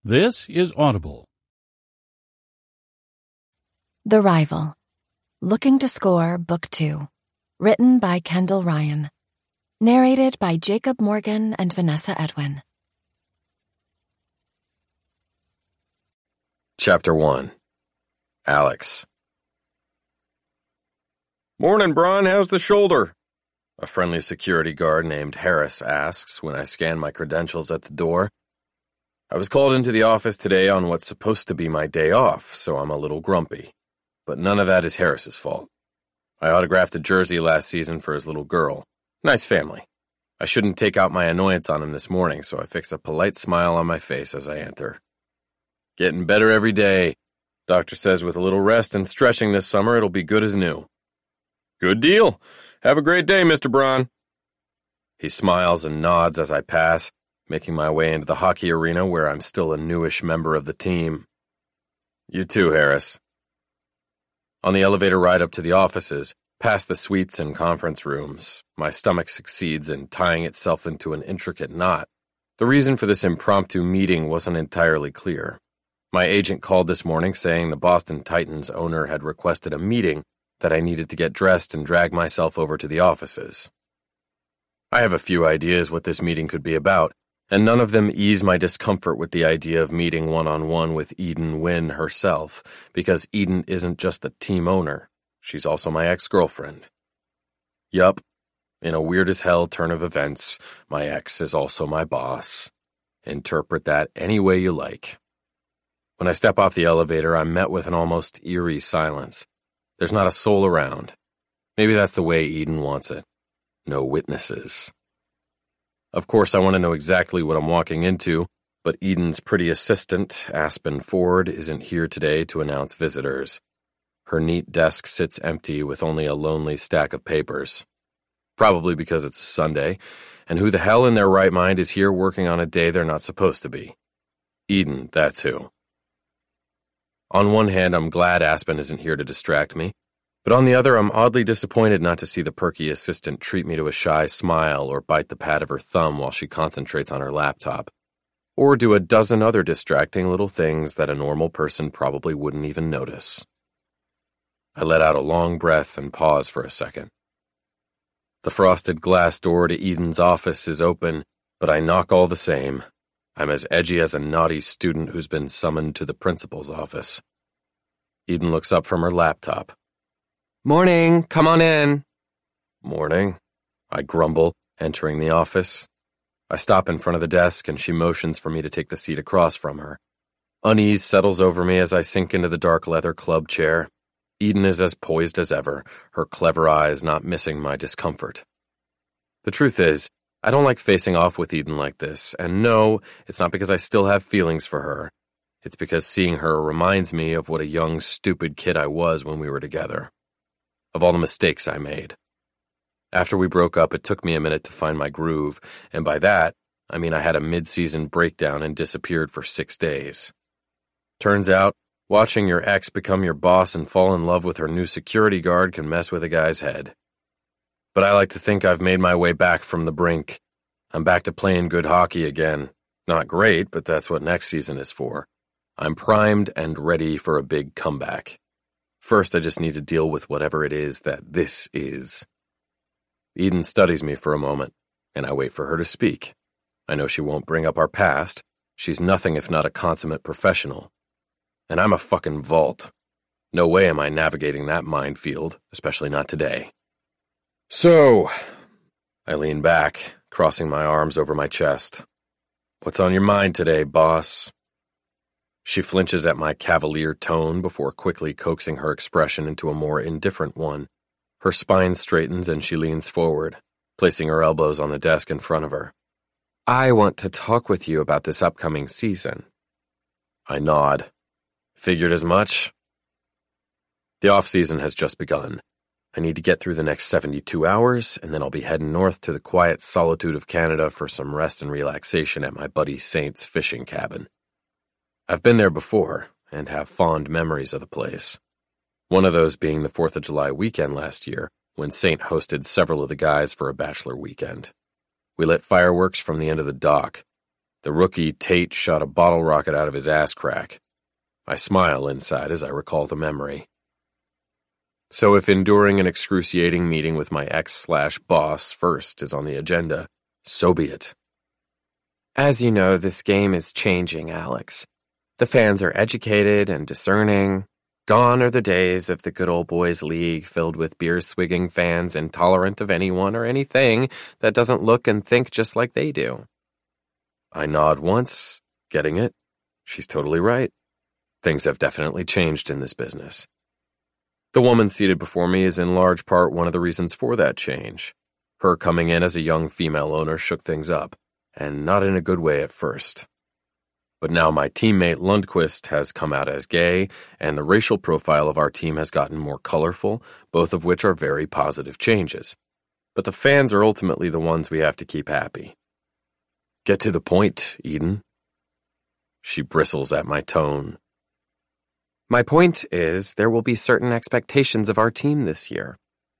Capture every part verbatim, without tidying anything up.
This is Audible. The Rival. Looking to Score, Book two. Written by Kendall Ryan. Narrated by Jacob Morgan and Vanessa Edwin. Chapter one. Alex. "Morning, Bron. How's the shoulder?" A friendly security guard named Harris asks when I scan my credentials at the door. I was called into the office today on what's supposed to be my day off, so I'm a little grumpy. But none of that is Harris's fault. I autographed a jersey last season for his little girl. Nice family. I shouldn't take out my annoyance on him this morning, so I fix a polite smile on my face as I enter. "Getting better every day. Doctor says with a little rest and stretching this summer, it'll be good as new." "Good deal. Have a great day, Mister Bron." He smiles and nods as I pass, making my way into the hockey arena where I'm still a newish member of the team. "You too, Harris." On the elevator ride up to the offices, past the suites and conference rooms, my stomach succeeds in tying itself into an intricate knot. The reason for this impromptu meeting wasn't entirely clear. My agent called this morning saying the Boston Titans owner had requested a meeting that I needed to get dressed and drag myself over to the offices. I have a few ideas what this meeting could be about, and none of them ease my discomfort with the idea of meeting one-on-one with Eden Wynn herself, because Eden isn't just the team owner, she's also my ex-girlfriend. Yup, in a weird-as-hell turn of events, my ex is also my boss. Interpret that any way you like. When I step off the elevator, I'm met with an almost eerie silence. There's not a soul around. Maybe that's the way Eden wants it. No witnesses. Of course, I want to know exactly what I'm walking into, but Eden's pretty assistant, Aspen Ford, isn't here today to announce visitors. Her neat desk sits empty with only a lonely stack of papers. Probably because it's Sunday, and who the hell in their right mind is here working on a day they're not supposed to be? Eden, that's who. On one hand, I'm glad Aspen isn't here to distract me, but on the other, I'm oddly disappointed not to see the perky assistant treat me to a shy smile or bite the pad of her thumb while she concentrates on her laptop, or do a dozen other distracting little things that a normal person probably wouldn't even notice. I let out a long breath and pause for a second. The frosted glass door to Eden's office is open, but I knock all the same. I'm as edgy as a naughty student who's been summoned to the principal's office. Eden looks up from her laptop. "Morning, come on in." "Morning," I grumble, entering the office. I stop in front of the desk and she motions for me to take the seat across from her. Unease settles over me as I sink into the dark leather club chair. Eden is as poised as ever, her clever eyes not missing my discomfort. The truth is, I don't like facing off with Eden like this, and no, it's not because I still have feelings for her. It's because seeing her reminds me of what a young, stupid kid I was when we were together. Of all the mistakes I made. After we broke up, it took me a minute to find my groove, and by that, I mean I had a mid-season breakdown and disappeared for six days. Turns out, watching your ex become your boss and fall in love with her new security guard can mess with a guy's head. But I like to think I've made my way back from the brink. I'm back to playing good hockey again. Not great, but that's what next season is for. I'm primed and ready for a big comeback. First, I just need to deal with whatever it is that this is. Eden studies me for a moment, and I wait for her to speak. I know she won't bring up our past. She's nothing if not a consummate professional. And I'm a fucking vault. No way am I navigating that minefield, especially not today. So, I lean back, crossing my arms over my chest. "What's on your mind today, boss?" She flinches at my cavalier tone before quickly coaxing her expression into a more indifferent one. Her spine straightens and she leans forward, placing her elbows on the desk in front of her. "I want to talk with you about this upcoming season." I nod. Figured as much. The off-season has just begun. I need to get through the next seventy-two hours, and then I'll be heading north to the quiet solitude of Canada for some rest and relaxation at my buddy Saint's fishing cabin. I've been there before, and have fond memories of the place. One of those being the fourth of July weekend last year, when Saint hosted several of the guys for a bachelor weekend. We lit fireworks from the end of the dock. The rookie Tate shot a bottle rocket out of his ass crack. I smile inside as I recall the memory. So if enduring an excruciating meeting with my ex-slash-boss first is on the agenda, so be it. As you know, this game is changing, Alex. The fans are educated and discerning. Gone are the days of the good old boys league filled with beer-swigging fans intolerant of anyone or anything that doesn't look and think just like they do. I nod once, getting it. She's totally right. Things have definitely changed in this business. The woman seated before me is in large part one of the reasons for that change. Her coming in as a young female owner shook things up, and not in a good way at first. But now my teammate Lundquist has come out as gay, and the racial profile of our team has gotten more colorful, both of which are very positive changes. But the fans are ultimately the ones we have to keep happy. Get to the point, Eden. She bristles at my tone. My point is, there will be certain expectations of our team this year.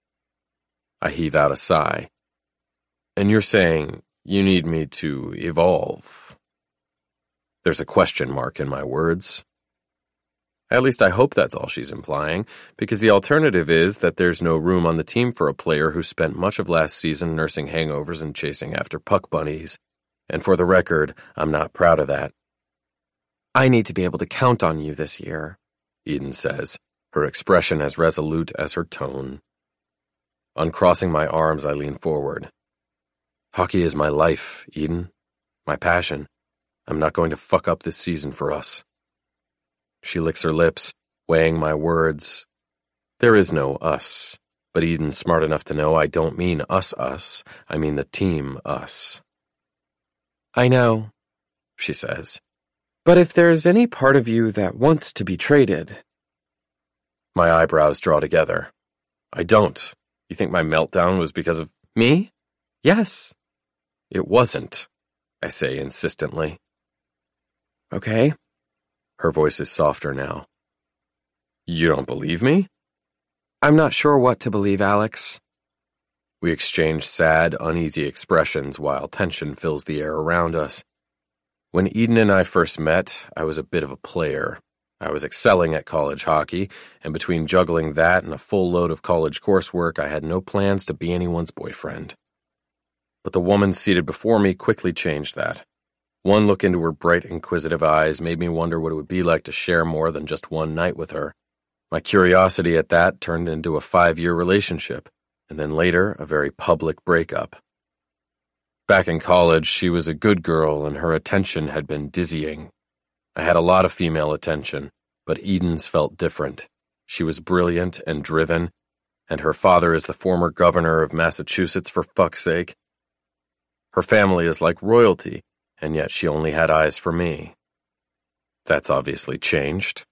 I heave out a sigh. And you're saying you need me to evolve? There's a question mark in my words. At least I hope that's all she's implying, because the alternative is that there's no room on the team for a player who spent much of last season nursing hangovers and chasing after puck bunnies. And for the record, I'm not proud of that. I need to be able to count on you this year, Eden says, her expression as resolute as her tone. Uncrossing my arms, I lean forward. Hockey is my life, Eden. My passion. I'm not going to fuck up this season for us. She licks her lips, weighing my words. There is no us, but Eden's smart enough to know I don't mean us-us, I mean the team us. I know, she says. But if there's any part of you that wants to be traded... My eyebrows draw together. I don't. You think my meltdown was because of me? Yes. It wasn't, I say insistently. Okay. Her voice is softer now. You don't believe me? I'm not sure what to believe, Alex. We exchange sad, uneasy expressions while tension fills the air around us. When Eden and I first met, I was a bit of a player. I was excelling at college hockey, and between juggling that and a full load of college coursework, I had no plans to be anyone's boyfriend. But the woman seated before me quickly changed that. One look into her bright, inquisitive eyes made me wonder what it would be like to share more than just one night with her. My curiosity at that turned into a five-year relationship, and then later, a very public breakup. Back in college, she was a good girl, and her attention had been dizzying. I had a lot of female attention, but Eden's felt different. She was brilliant and driven, and her father is the former governor of Massachusetts, for fuck's sake. Her family is like royalty, and yet she only had eyes for me. That's obviously changed.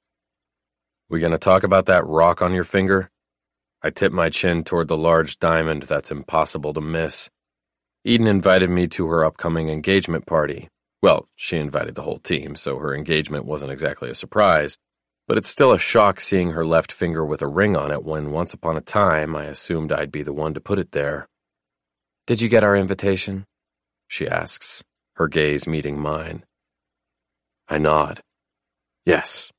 We gonna talk about that rock on your finger? I tip my chin toward the large diamond that's impossible to miss. Eden invited me to her upcoming engagement party. Well, she invited the whole team, so her engagement wasn't exactly a surprise, but it's still a shock seeing her left finger with a ring on it when once upon a time I assumed I'd be the one to put it there. Did you get our invitation? She asks, her gaze meeting mine. I nod. Yes.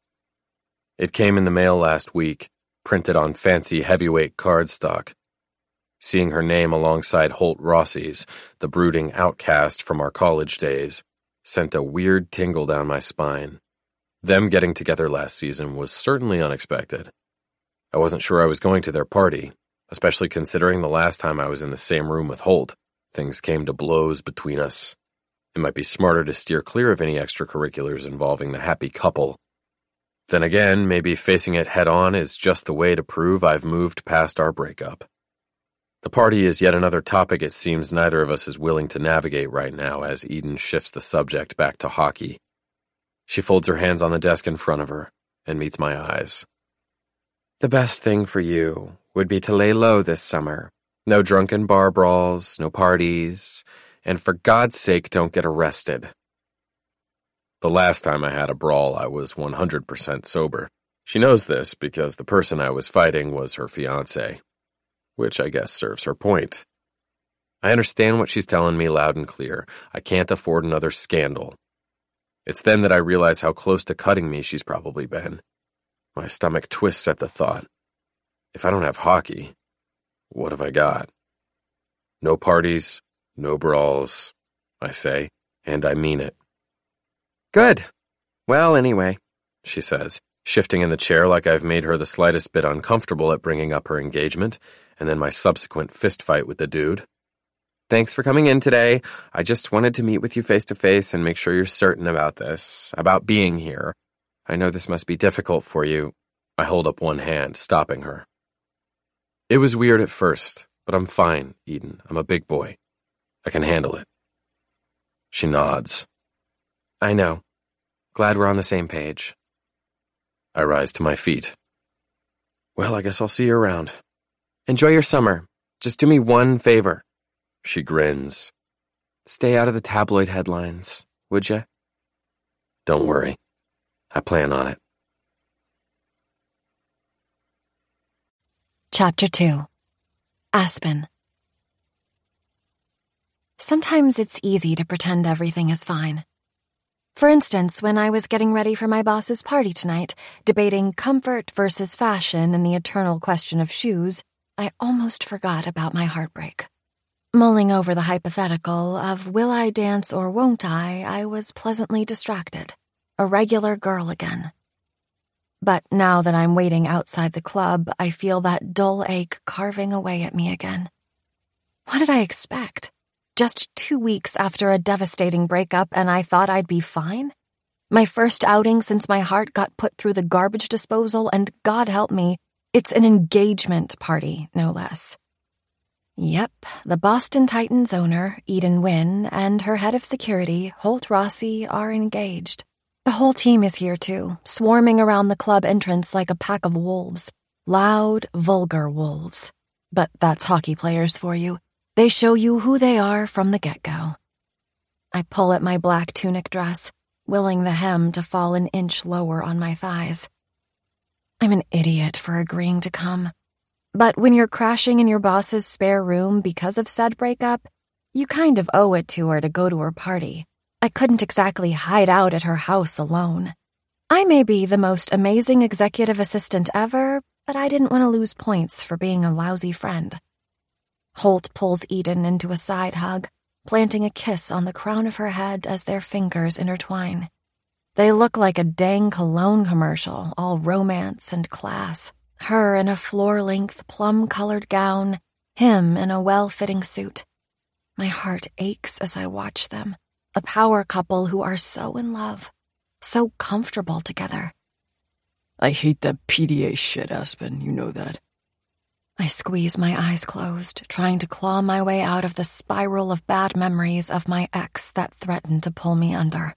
It came in the mail last week, printed on fancy heavyweight cardstock. Seeing her name alongside Holt Rossi's, the brooding outcast from our college days, sent a weird tingle down my spine. Them getting together last season was certainly unexpected. I wasn't sure I was going to their party, especially considering the last time I was in the same room with Holt, things came to blows between us. It might be smarter to steer clear of any extracurriculars involving the happy couple. Then again, maybe facing it head-on is just the way to prove I've moved past our breakup. The party is yet another topic it seems neither of us is willing to navigate right now as Eden shifts the subject back to hockey. She folds her hands on the desk in front of her and meets my eyes. The best thing for you would be to lay low this summer. No drunken bar brawls, no parties, and for God's sake, don't get arrested. The last time I had a brawl, I was one hundred percent sober. She knows this because the person I was fighting was her fiancé. Which I guess serves her point. I understand what she's telling me loud and clear. I can't afford another scandal, It's then that I realize how close to cutting me she's probably been. My stomach twists at the thought. If I don't have hockey, what have I got? No parties, no brawls, I say, and I mean it. Good. Well, anyway, she says, shifting in the chair like I've made her the slightest bit uncomfortable at bringing up her engagement, and then my subsequent fistfight with the dude. Thanks for coming in today. I just wanted to meet with you face to face and make sure you're certain about this, about being here. I know this must be difficult for you. I hold up one hand, stopping her. It was weird at first, but I'm fine, Eden. I'm a big boy. I can handle it. She nods. I know. Glad we're on the same page. I rise to my feet. Well, I guess I'll see you around. Enjoy your summer. Just do me one favor. She grins. Stay out of the tabloid headlines, would ya? Don't worry. I plan on it. Chapter two. Aspen. Sometimes it's easy to pretend everything is fine. For instance, when I was getting ready for my boss's party tonight, debating comfort versus fashion and the eternal question of shoes, I almost forgot about my heartbreak. Mulling over the hypothetical of will I dance or won't I, I was pleasantly distracted. A regular girl again. But now that I'm waiting outside the club, I feel that dull ache carving away at me again. What did I expect? Just two weeks after a devastating breakup and I thought I'd be fine? My first outing since my heart got put through the garbage disposal, and God help me, it's an engagement party, no less. Yep, the Boston Titans owner, Eden Wynn, and her head of security, Holt Rossi, are engaged. The whole team is here too, swarming around the club entrance like a pack of wolves. Loud, vulgar wolves. But that's hockey players for you. They show you who they are from the get-go. I pull at my black tunic dress, willing the hem to fall an inch lower on my thighs. I'm an idiot for agreeing to come. But when you're crashing in your boss's spare room because of said breakup, you kind of owe it to her to go to her party. I couldn't exactly hide out at her house alone. I may be the most amazing executive assistant ever, but I didn't want to lose points for being a lousy friend. Holt pulls Eden into a side hug, planting a kiss on the crown of her head as their fingers intertwine. They look like a dang cologne commercial, all romance and class. Her in a floor-length, plum-colored gown, him in a well-fitting suit. My heart aches as I watch them, a power couple who are so in love, so comfortable together. I hate that P D A shit, Aspen, you know that. I squeeze my eyes closed, trying to claw my way out of the spiral of bad memories of my ex that threatened to pull me under.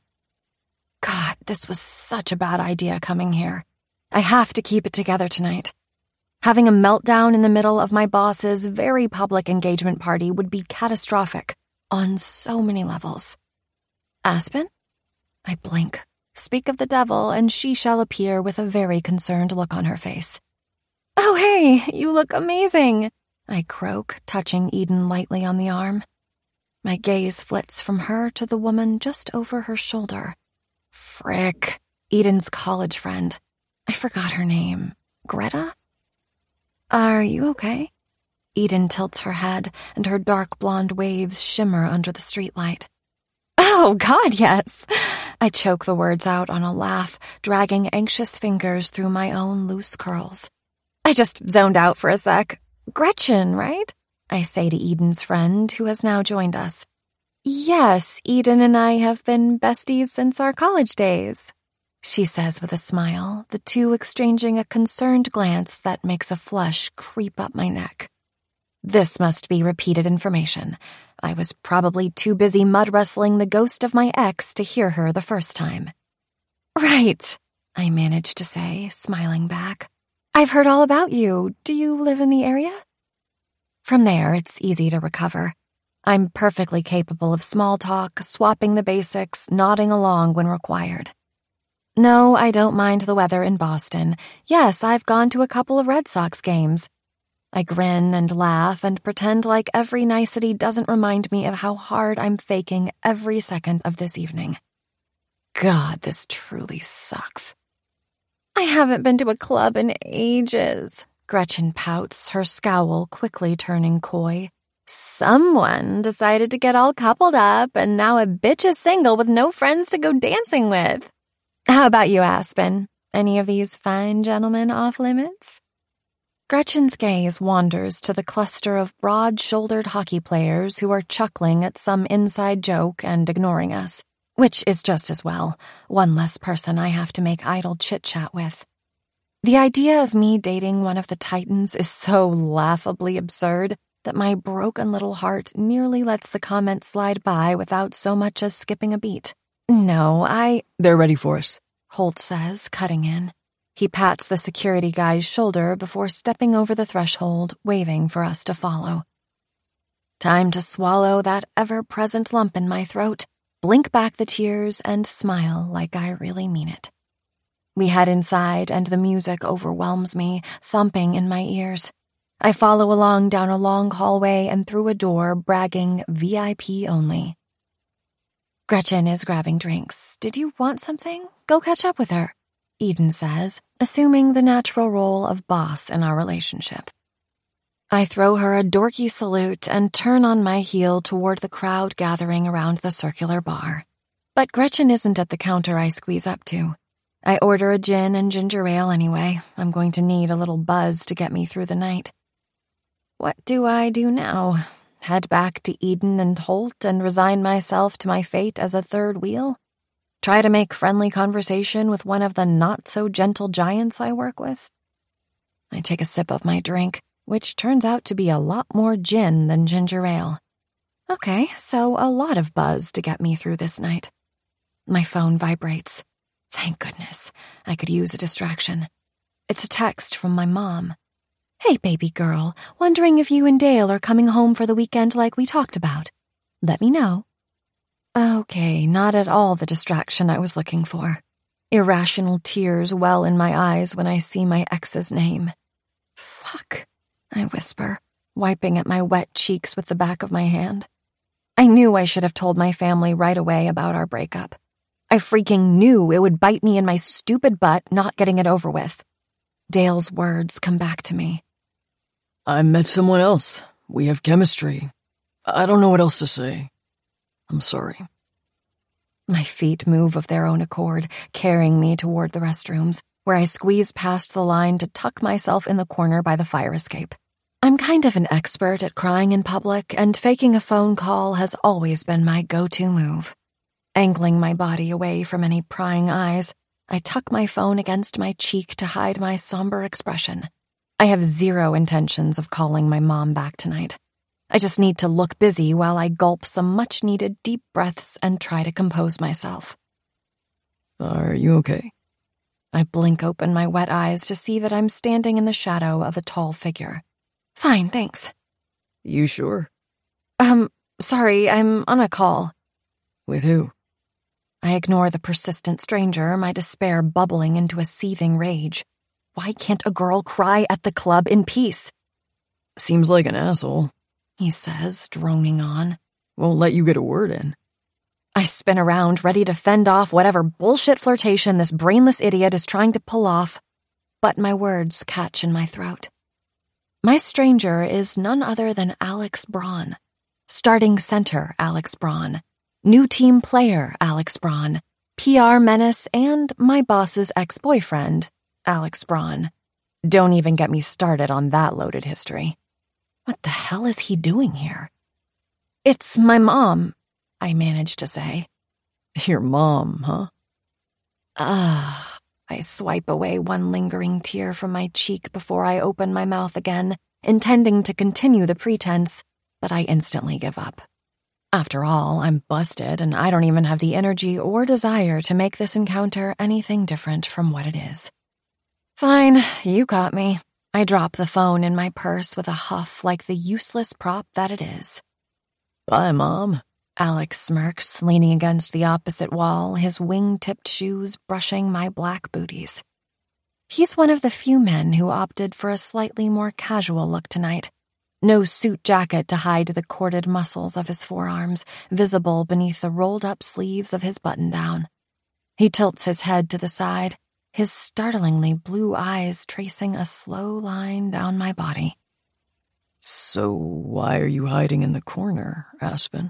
God, this was such a bad idea coming here. I have to keep it together tonight. Having a meltdown in the middle of my boss's very public engagement party would be catastrophic on so many levels. Aspen? I blink, speak of the devil, and she shall appear with a very concerned look on her face. Oh, hey, you look amazing, I croak, touching Eden lightly on the arm. My gaze flits from her to the woman just over her shoulder. Frick, Eden's college friend. I forgot her name. Greta? Are you okay? Eden tilts her head, and her dark blonde waves shimmer under the streetlight. Oh, God, yes. I choke the words out on a laugh, dragging anxious fingers through my own loose curls. I just zoned out for a sec. Gretchen, right? I say to Eden's friend, who has now joined us. Yes, Eden and I have been besties since our college days, she says with a smile, the two exchanging a concerned glance that makes a flush creep up my neck. This must be repeated information. I was probably too busy mud-wrestling the ghost of my ex to hear her the first time. Right, I managed to say, smiling back. I've heard all about you. Do you live in the area? From there, it's easy to recover. I'm perfectly capable of small talk, swapping the basics, nodding along when required. No, I don't mind the weather in Boston. Yes, I've gone to a couple of Red Sox games. I grin and laugh and pretend like every nicety doesn't remind me of how hard I'm faking every second of this evening. God, this truly sucks. I haven't been to a club in ages. Gretchen pouts, her scowl quickly turning coy. Someone decided to get all coupled up, and now a bitch is single with no friends to go dancing with. How about you, Aspen? Any of these fine gentlemen off limits? Gretchen's gaze wanders to the cluster of broad-shouldered hockey players who are chuckling at some inside joke and ignoring us, which is just as well, one less person I have to make idle chit-chat with. The idea of me dating one of the Titans is so laughably absurd that my broken little heart nearly lets the comment slide by without so much as skipping a beat. No, I... They're ready for us, Holt says, cutting in. He pats the security guy's shoulder before stepping over the threshold, waving for us to follow. Time to swallow that ever-present lump in my throat, blink back the tears, and smile like I really mean it. We head inside, and the music overwhelms me, thumping in my ears. I follow along down a long hallway and through a door bragging V I P only. Gretchen is grabbing drinks. Did you want something? Go catch up with her, Eden says, assuming the natural role of boss in our relationship. I throw her a dorky salute and turn on my heel toward the crowd gathering around the circular bar. But Gretchen isn't at the counter I squeeze up to. I order a gin and ginger ale anyway. I'm going to need a little buzz to get me through the night. What do I do now? Head back to Eden and Holt and resign myself to my fate as a third wheel? Try to make friendly conversation with one of the not-so-gentle giants I work with? I take a sip of my drink, which turns out to be a lot more gin than ginger ale. Okay, so a lot of buzz to get me through this night. My phone vibrates. Thank goodness, I could use a distraction. It's a text from my mom. Hey, baby girl, wondering if you and Dale are coming home for the weekend like we talked about. Let me know. Okay, not at all the distraction I was looking for. Irrational tears well in my eyes when I see my ex's name. Fuck, I whisper, wiping at my wet cheeks with the back of my hand. I knew I should have told my family right away about our breakup. I freaking knew it would bite me in my stupid butt not getting it over with. Dale's words come back to me. I met someone else. We have chemistry. I don't know what else to say. I'm sorry. My feet move of their own accord, carrying me toward the restrooms, where I squeeze past the line to tuck myself in the corner by the fire escape. I'm kind of an expert at crying in public, and faking a phone call has always been my go-to move. Angling my body away from any prying eyes, I tuck my phone against my cheek to hide my somber expression. I have zero intentions of calling my mom back tonight. I just need to look busy while I gulp some much-needed deep breaths and try to compose myself. Are you okay? I blink open my wet eyes to see that I'm standing in the shadow of a tall figure. Fine, thanks. You sure? Um, sorry, I'm on a call. With who? I ignore the persistent stranger, my despair bubbling into a seething rage. Why can't a girl cry at the club in peace? Seems like an asshole, he says, droning on. Won't let you get a word in. I spin around, ready to fend off whatever bullshit flirtation this brainless idiot is trying to pull off, but my words catch in my throat. My stranger is none other than Alex Braun. Starting center Alex Braun. New team player Alex Braun. P R menace and my boss's ex-boyfriend, Alex Braun. Don't even get me started on that loaded history. What the hell is he doing here? It's my mom, I managed to say. Your mom, huh? Ah, I swipe away one lingering tear from my cheek before I open my mouth again, intending to continue the pretense, but I instantly give up. After all, I'm busted and I don't even have the energy or desire to make this encounter anything different from what it is. Fine, you caught me. I drop the phone in my purse with a huff like the useless prop that it is. Bye, Mom. Alex smirks, leaning against the opposite wall, his wing-tipped shoes brushing my black booties. He's one of the few men who opted for a slightly more casual look tonight. No suit jacket to hide the corded muscles of his forearms, visible beneath the rolled-up sleeves of his button-down. He tilts his head to the side, his startlingly blue eyes tracing a slow line down my body. So why are you hiding in the corner, Aspen?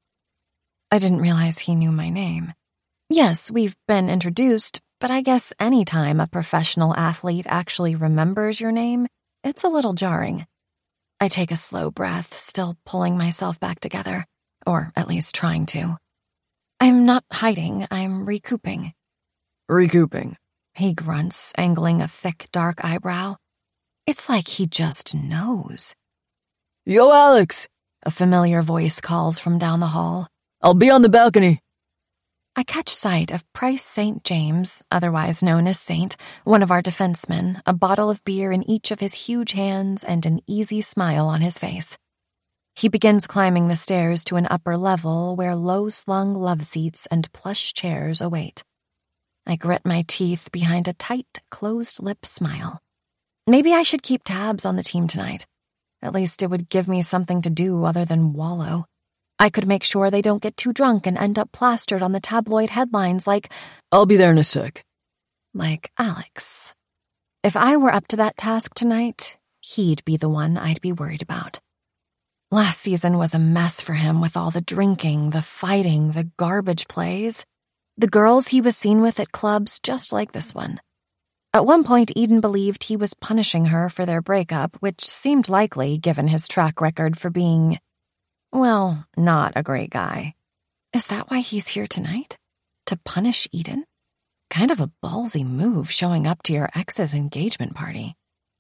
I didn't realize he knew my name. Yes, we've been introduced, but I guess any time a professional athlete actually remembers your name, it's a little jarring. I take a slow breath, still pulling myself back together, or at least trying to. I'm not hiding, I'm recouping. Recouping, he grunts, angling a thick, dark eyebrow. It's like he just knows. Yo, Alex, a familiar voice calls from down the hall. I'll be on the balcony. I catch sight of Price Saint James, otherwise known as Saint, one of our defensemen, a bottle of beer in each of his huge hands and an easy smile on his face. He begins climbing the stairs to an upper level where low-slung love seats and plush chairs await. I grit my teeth behind a tight, closed-lip smile. Maybe I should keep tabs on the team tonight. At least it would give me something to do other than wallow. I could make sure they don't get too drunk and end up plastered on the tabloid headlines like, I'll be there in a sec. Like Alex. If I were up to that task tonight, he'd be the one I'd be worried about. Last season was a mess for him with all the drinking, the fighting, the garbage plays. The girls he was seen with at clubs just like this one. At one point, Eden believed he was punishing her for their breakup, which seemed likely given his track record for being, well, not a great guy. Is that why he's here tonight? To punish Eden? Kind of a ballsy move showing up to your ex's engagement party.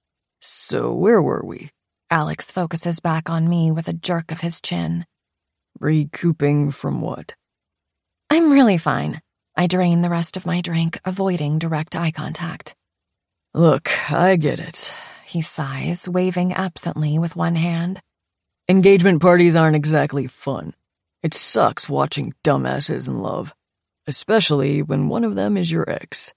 So where were we? Alex focuses back on me with a jerk of his chin. Recouping from what? I'm really fine. I drain the rest of my drink, avoiding direct eye contact. Look, I get it. He sighs, waving absently with one hand. Engagement parties aren't exactly fun. It sucks watching dumbasses in love, especially when one of them is your ex.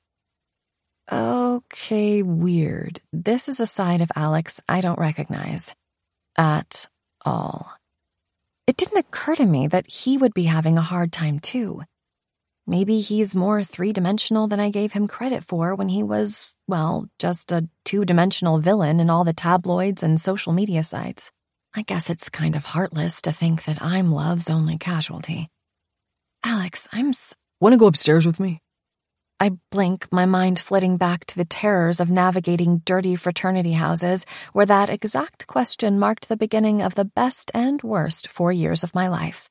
Okay, weird. This is a side of Alex I don't recognize. At all. It didn't occur to me that he would be having a hard time too. Maybe he's more three-dimensional than I gave him credit for when he was, well, just a two-dimensional villain in all the tabloids and social media sites. I guess it's kind of heartless to think that I'm love's only casualty. Alex, I'm s- Want to go upstairs with me? I blink, my mind flitting back to the terrors of navigating dirty fraternity houses where that exact question marked the beginning of the best and worst four years of my life.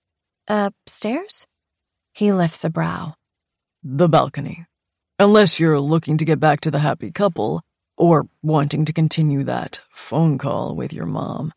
Upstairs? He lifts a brow. The balcony. Unless you're looking to get back to the happy couple, or wanting to continue that phone call with your mom.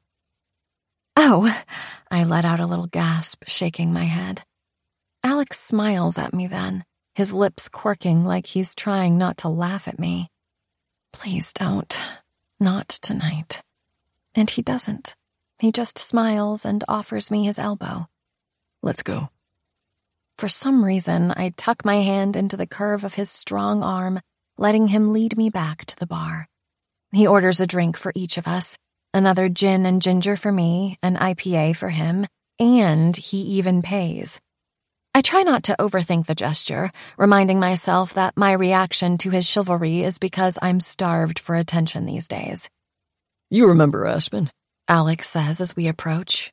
Oh, I let out a little gasp, shaking my head. Alex smiles at me then, his lips quirking like he's trying not to laugh at me. Please don't. Not tonight. And he doesn't. He just smiles and offers me his elbow. Let's go. For some reason, I tuck my hand into the curve of his strong arm, letting him lead me back to the bar. He orders a drink for each of us, another gin and ginger for me, an I P A for him, and he even pays. I try not to overthink the gesture, reminding myself that my reaction to his chivalry is because I'm starved for attention these days. You remember Aspen? Alex says as we approach.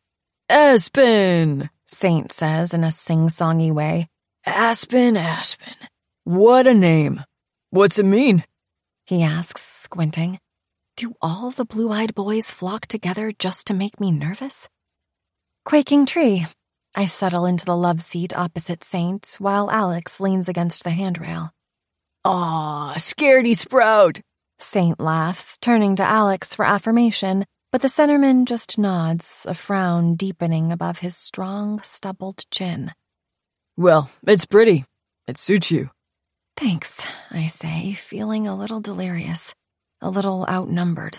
Aspen! Saint says in a sing-songy way. Aspen, Aspen. What a name. What's it mean? He asks, squinting. Do all the blue-eyed boys flock together just to make me nervous? Quaking tree. I settle into the love seat opposite Saint while Alex leans against the handrail. Aw, scaredy sprout. Saint laughs, turning to Alex for affirmation, but the centerman just nods, a frown deepening above his strong, stubbled chin. Well, it's pretty. It suits you. Thanks, I say, feeling a little delirious, a little outnumbered.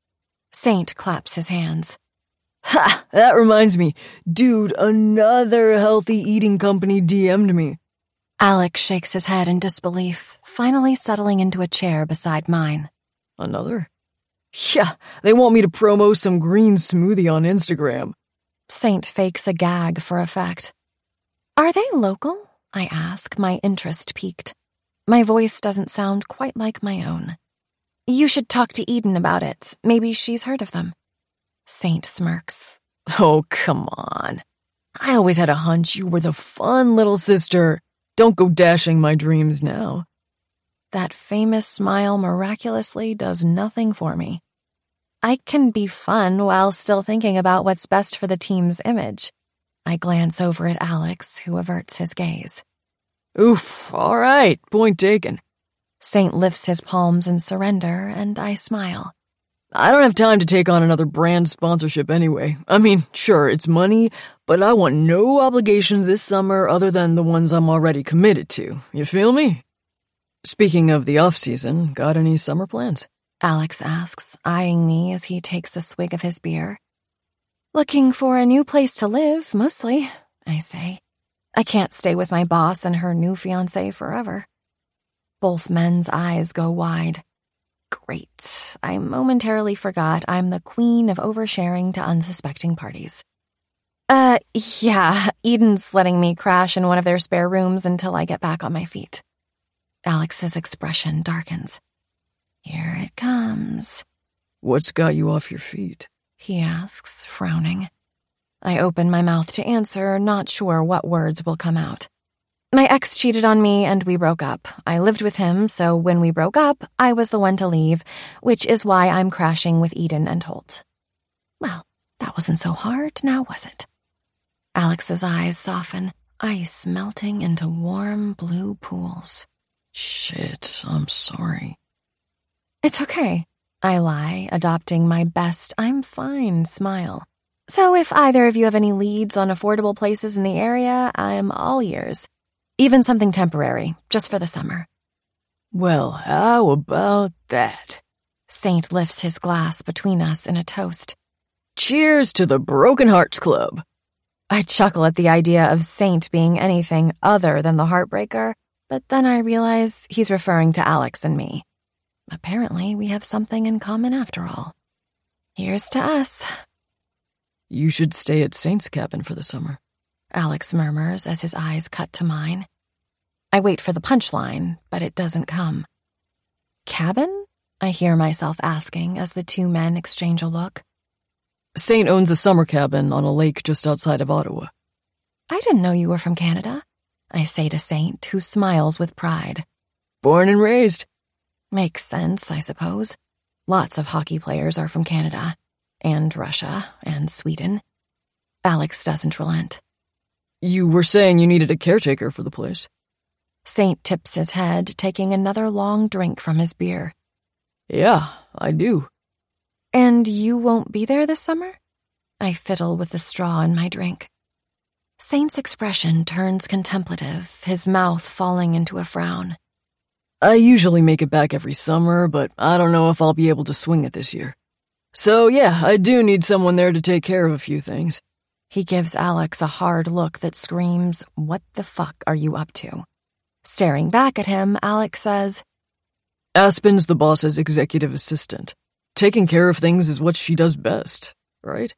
Saint claps his hands. Ha! That reminds me. Dude, another healthy eating company D M'd me. Alex shakes his head in disbelief, finally settling into a chair beside mine. Another? Yeah, they want me to promo some green smoothie on Instagram. Saint fakes a gag for effect. Are they local? I ask, my interest piqued. My voice doesn't sound quite like my own. You should talk to Eden about it. Maybe she's heard of them. Saint smirks. Oh, come on. I always had a hunch you were the fun little sister. Don't go dashing my dreams now. That famous smile miraculously does nothing for me. I can be fun while still thinking about what's best for the team's image. I glance over at Alex, who averts his gaze. Oof, all right, point taken. Saint lifts his palms in surrender, and I smile. I don't have time to take on another brand sponsorship anyway. I mean, sure, it's money, but I want no obligations this summer other than the ones I'm already committed to. You feel me? Speaking of the off-season, got any summer plans? Alex asks, eyeing me as he takes a swig of his beer. Looking for a new place to live, mostly, I say. I can't stay with my boss and her new fiancé forever. Both men's eyes go wide. Great. I momentarily forgot I'm the queen of oversharing to unsuspecting parties. Uh, yeah, Eden's letting me crash in one of their spare rooms until I get back on my feet. Alex's expression darkens. Here it comes. What's got you off your feet? He asks, frowning. I open my mouth to answer, not sure what words will come out. My ex cheated on me and we broke up. I lived with him, so when we broke up, I was the one to leave, which is why I'm crashing with Eden and Holt. Well, that wasn't so hard, now was it? Alex's eyes soften, ice melting into warm blue pools. Shit, I'm sorry. It's okay, I lie, adopting my best I'm fine smile. So if either of you have any leads on affordable places in the area, I'm all ears. Even something temporary, just for the summer. Well, how about that? Saint lifts his glass between us in a toast. Cheers to the Broken Hearts Club. I chuckle at the idea of Saint being anything other than the heartbreaker, but then I realize he's referring to Alex and me. Apparently, we have something in common after all. Here's to us. You should stay at Saint's cabin for the summer. Alex murmurs as his eyes cut to mine. I wait for the punchline, but it doesn't come. Cabin? I hear myself asking as the two men exchange a look. Saint owns a summer cabin on a lake just outside of Ottawa. I didn't know you were from Canada, I say to Saint, who smiles with pride. Born and raised. Makes sense, I suppose. Lots of hockey players are from Canada, and Russia, and Sweden. Alex doesn't relent. You were saying you needed a caretaker for the place. Saint tips his head, taking another long drink from his beer. Yeah, I do. And you won't be there this summer? I fiddle with the straw in my drink. Saint's expression turns contemplative, his mouth falling into a frown. I usually make it back every summer, but I don't know if I'll be able to swing it this year. So yeah, I do need someone there to take care of a few things. He gives Alex a hard look that screams, "What the fuck are you up to?" Staring back at him, Alex says, Aspen's the boss's executive assistant. Taking care of things is what she does best, right?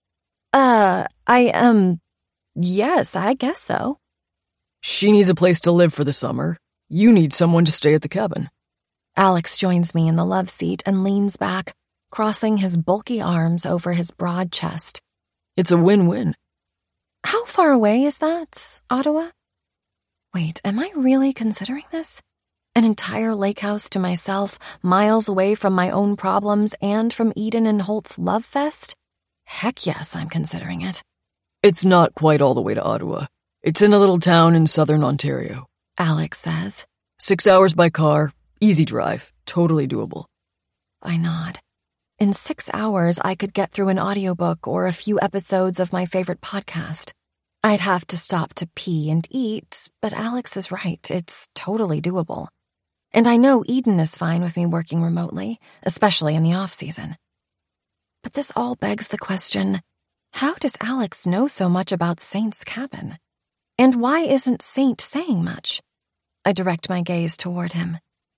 Uh, I, um, yes, I guess so. She needs a place to live for the summer. You need someone to stay at the cabin. Alex joins me in the love seat and leans back, crossing his bulky arms over his broad chest. It's a win-win. How far away is that, Ottawa? Wait, am I really considering this? An entire lake house to myself, miles away from my own problems and from Eden and Holt's love fest? Heck yes, I'm considering it. It's not quite all the way to Ottawa. It's in a little town in southern Ontario. Alex says. Six hours by car, easy drive, totally doable. I nod. In six hours, I could get through an audiobook or a few episodes of my favorite podcast. I'd have to stop to pee and eat, but Alex is right, it's totally doable. And I know Eden is fine with me working remotely, especially in the off-season. But this all begs the question, how does Alex know so much about Saint's cabin? And why isn't Saint saying much? I direct my gaze toward him.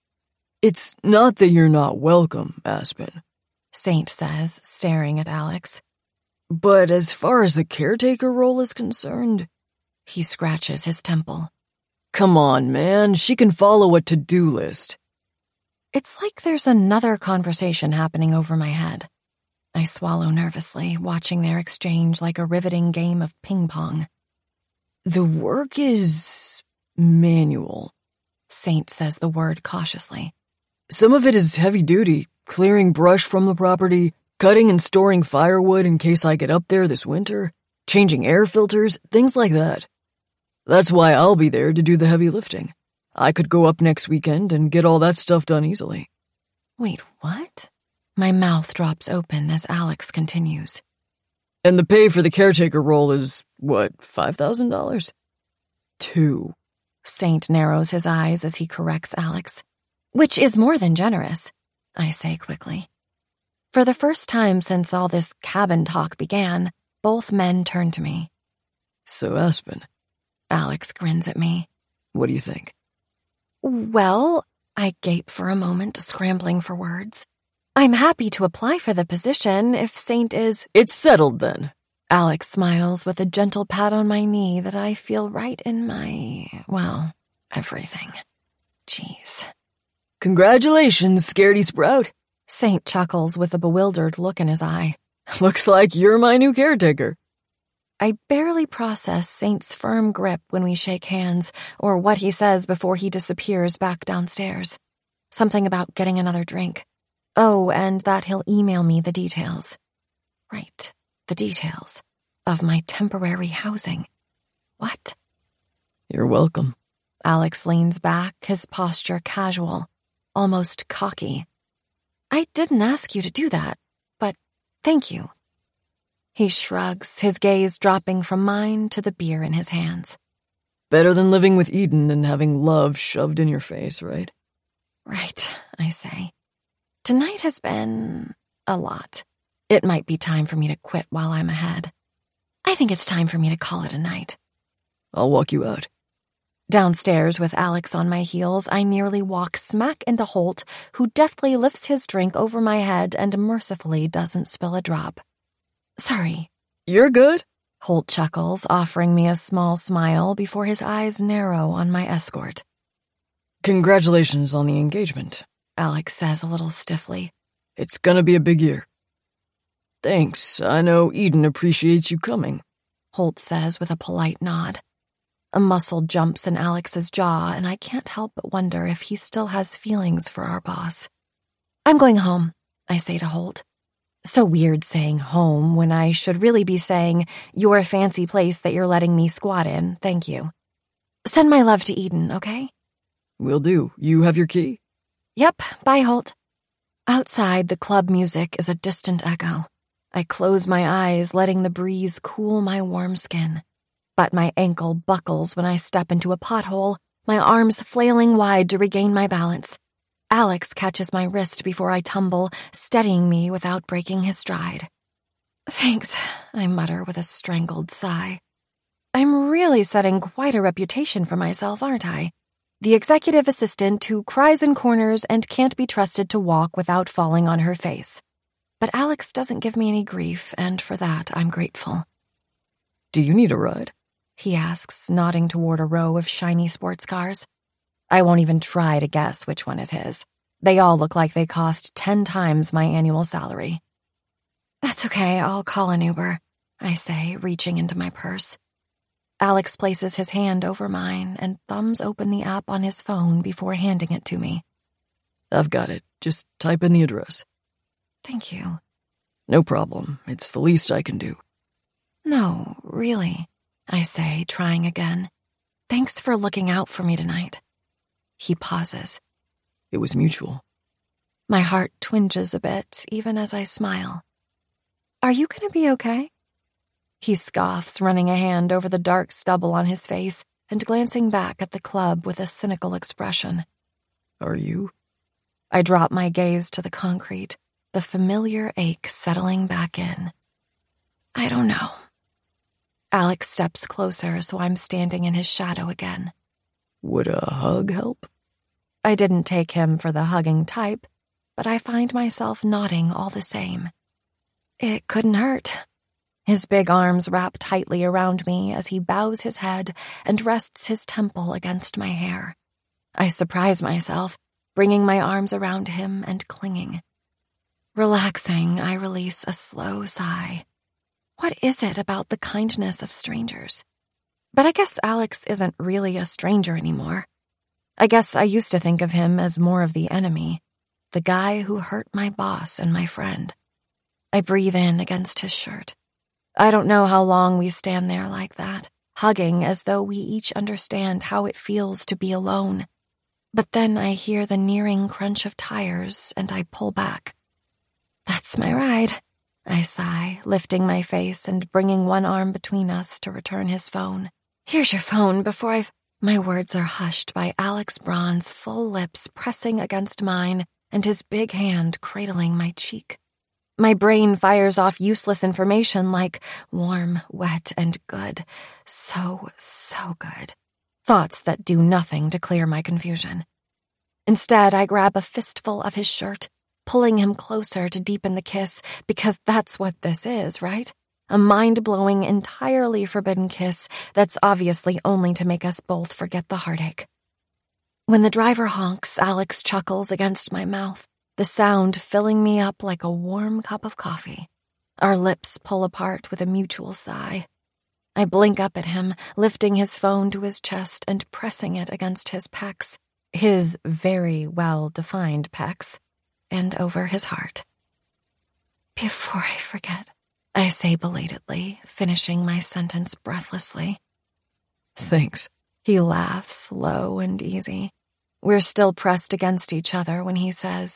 It's not that you're not welcome, Aspen, Saint says, staring at Alex. But as far as the caretaker role is concerned... He scratches his temple. Come on, man. She can follow a to-do list. It's like there's another conversation happening over my head. I swallow nervously, watching their exchange like a riveting game of ping pong. The work is manual. Saint says the word cautiously. Some of it is heavy duty, clearing brush from the property, cutting and storing firewood in case I get up there this winter, changing air filters, things like that. That's why I'll be there to do the heavy lifting. I could go up next weekend and get all that stuff done easily. Wait, what? My mouth drops open as Alex continues. And the pay for the caretaker role is, what, five thousand dollars? Two. Saint narrows his eyes as he corrects Alex. Which is more than generous, I say quickly. For the first time since all this cabin talk began, both men turn to me. So, Aspen. Alex grins at me. What do you think? Well, I gape for a moment, scrambling for words. I'm happy to apply for the position if Saint is... It's settled then. Alex smiles with a gentle pat on my knee that I feel right in my, well, everything. Jeez. Congratulations, Scaredy Sprout. Saint chuckles with a bewildered look in his eye. Looks like you're my new caretaker. I barely process Saint's firm grip when we shake hands, or what he says before he disappears back downstairs. Something about getting another drink. Oh, and that he'll email me the details. Right, the details of my temporary housing. What? You're welcome. Alex leans back, his posture casual, almost cocky. I didn't ask you to do that, but thank you. He shrugs, his gaze dropping from mine to the beer in his hands. Better than living with Eden and having love shoved in your face, right? Right, I say. Tonight has been a lot. It might be time for me to quit while I'm ahead. I think it's time for me to call it a night. I'll walk you out. Downstairs with Alex on my heels, I nearly walk smack into Holt, who deftly lifts his drink over my head and mercifully doesn't spill a drop. Sorry. You're good? Holt chuckles, offering me a small smile before his eyes narrow on my escort. Congratulations on the engagement, Alex says a little stiffly. It's gonna be a big year. Thanks, I know Eden appreciates you coming, Holt says with a polite nod. A muscle jumps in Alex's jaw, and I can't help but wonder if he still has feelings for our boss. I'm going home, I say to Holt. So weird saying home when I should really be saying, your fancy place that you're letting me squat in, thank you. Send my love to Eden, okay? Will do. You have your key? Yep, bye, Holt. Outside, the club music is a distant echo. I close my eyes, letting the breeze cool my warm skin. But my ankle buckles when I step into a pothole, my arms flailing wide to regain my balance. Alex catches my wrist before I tumble, steadying me without breaking his stride. Thanks, I mutter with a strangled sigh. I'm really setting quite a reputation for myself, aren't I? The executive assistant who cries in corners and can't be trusted to walk without falling on her face. But Alex doesn't give me any grief, and for that I'm grateful. Do you need a ride? He asks, nodding toward a row of shiny sports cars. I won't even try to guess which one is his. They all look like they cost ten times my annual salary. That's okay, I'll call an Uber, I say, reaching into my purse. Alex places his hand over mine and thumbs open the app on his phone before handing it to me. I've got it. Just type in the address. Thank you. No problem. It's the least I can do. No, really, I say, trying again. Thanks for looking out for me tonight. He pauses. It was mutual. My heart twinges a bit, even as I smile. Are you going to be okay? He scoffs, running a hand over the dark stubble on his face and glancing back at the club with a cynical expression. Are you? I drop my gaze to the concrete, the familiar ache settling back in. I don't know. Alex steps closer, so I'm standing in his shadow again. Would a hug help? I didn't take him for the hugging type, but I find myself nodding all the same. It couldn't hurt. His big arms wrap tightly around me as he bows his head and rests his temple against my hair. I surprise myself, bringing my arms around him and clinging. Relaxing, I release a slow sigh. What is it about the kindness of strangers? But I guess Alex isn't really a stranger anymore. I guess I used to think of him as more of the enemy, the guy who hurt my boss and my friend. I breathe in against his shirt. I don't know how long we stand there like that, hugging as though we each understand how it feels to be alone. But then I hear the nearing crunch of tires and I pull back. That's my ride, I sigh, lifting my face and bringing one arm between us to return his phone. Here's your phone before I've... My words are hushed by Alex Braun's full lips pressing against mine and his big hand cradling my cheek. My brain fires off useless information like warm, wet, and good. So, so good. Thoughts that do nothing to clear my confusion. Instead, I grab a fistful of his shirt, pulling him closer to deepen the kiss, because that's what this is, right? A mind-blowing, entirely forbidden kiss that's obviously only to make us both forget the heartache. When the driver honks, Alex chuckles against my mouth, the sound filling me up like a warm cup of coffee. Our lips pull apart with a mutual sigh. I blink up at him, lifting his phone to his chest and pressing it against his pecs, his very well-defined pecs, and over his heart. Before I forget, I say belatedly, finishing my sentence breathlessly. Thanks. He laughs, low and easy. We're still pressed against each other when he says,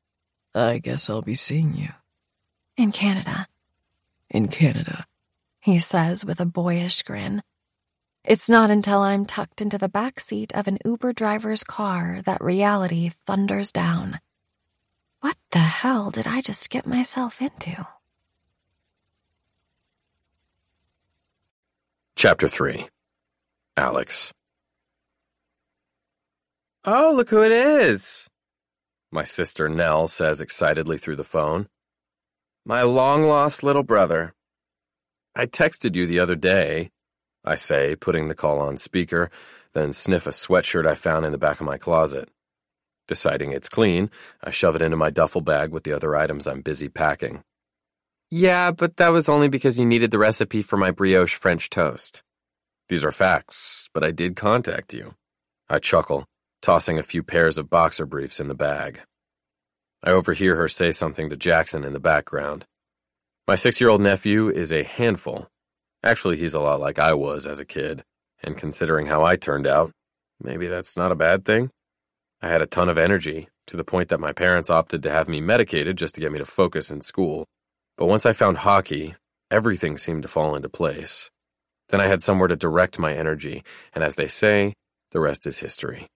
I guess I'll be seeing you. In Canada. In Canada, he says with a boyish grin. It's not until I'm tucked into the back seat of an Uber driver's car that reality thunders down. What the hell did I just get myself into? Chapter three. Alex. Oh, look who it is, my sister Nell says excitedly through the phone. my long-lost little brother. I texted you the other day, I say, putting the call on speaker, then sniff a sweatshirt I found in the back of my closet. Deciding it's clean, I shove it into my duffel bag with the other items I'm busy packing. Yeah, but that was only because you needed the recipe for my brioche French toast. These are facts, but I did contact you. I chuckle, tossing a few pairs of boxer briefs in the bag. I overhear her say something to Jackson in the background. My six-year-old nephew is a handful. Actually, he's a lot like I was as a kid, and considering how I turned out, maybe that's not a bad thing. I had a ton of energy, to the point that my parents opted to have me medicated just to get me to focus in school. But once I found hockey, everything seemed to fall into place. Then I had somewhere to direct my energy, and as they say, the rest is history.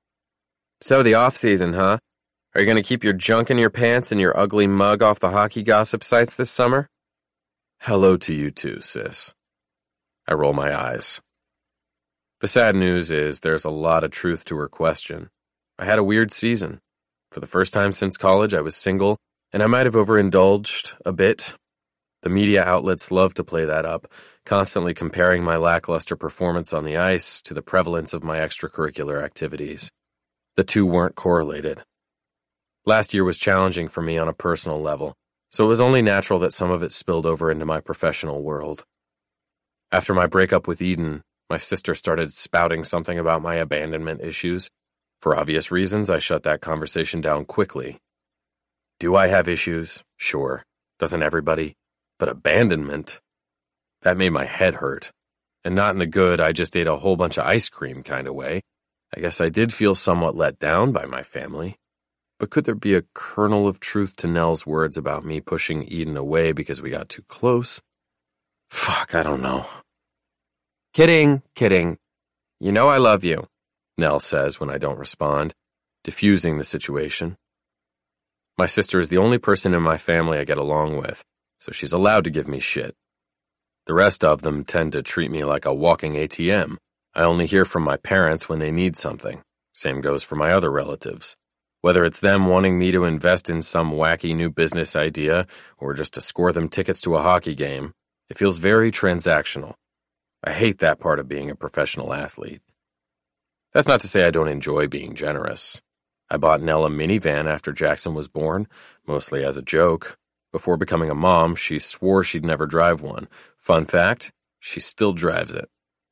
So the off-season, huh? Are you going to keep your junk in your pants and your ugly mug off the hockey gossip sites this summer? Hello to you too, sis. I roll my eyes. The sad news is there's a lot of truth to her question. I had a weird season. For the first time since college, I was single, and I might have overindulged a bit. The media outlets love to play that up, constantly comparing my lackluster performance on the ice to the prevalence of my extracurricular activities. The two weren't correlated. Last year was challenging for me on a personal level, so it was only natural that some of it spilled over into my professional world. After my breakup with Eden, my sister started spouting something about my abandonment issues. For obvious reasons, I shut that conversation down quickly. Do I have issues? Sure. Doesn't everybody? But abandonment? That made my head hurt. And not in the good, I just ate a whole bunch of ice cream kind of way. I guess I did feel somewhat let down by my family. But could there be a kernel of truth to Nell's words about me pushing Eden away because we got too close? Fuck, I don't know. Kidding, kidding. You know I love you, Nell says when I don't respond, diffusing the situation. My sister is the only person in my family I get along with, so she's allowed to give me shit. The rest of them tend to treat me like a walking A T M. I only hear from my parents when they need something. Same goes for my other relatives. Whether it's them wanting me to invest in some wacky new business idea or just to score them tickets to a hockey game, It feels very transactional. I hate that part of being a professional athlete. That's not to say I don't enjoy being generous. I bought Nell a minivan after Jackson was born, mostly as a joke. Before becoming a mom, she swore she'd never drive one. Fun fact, she still drives it.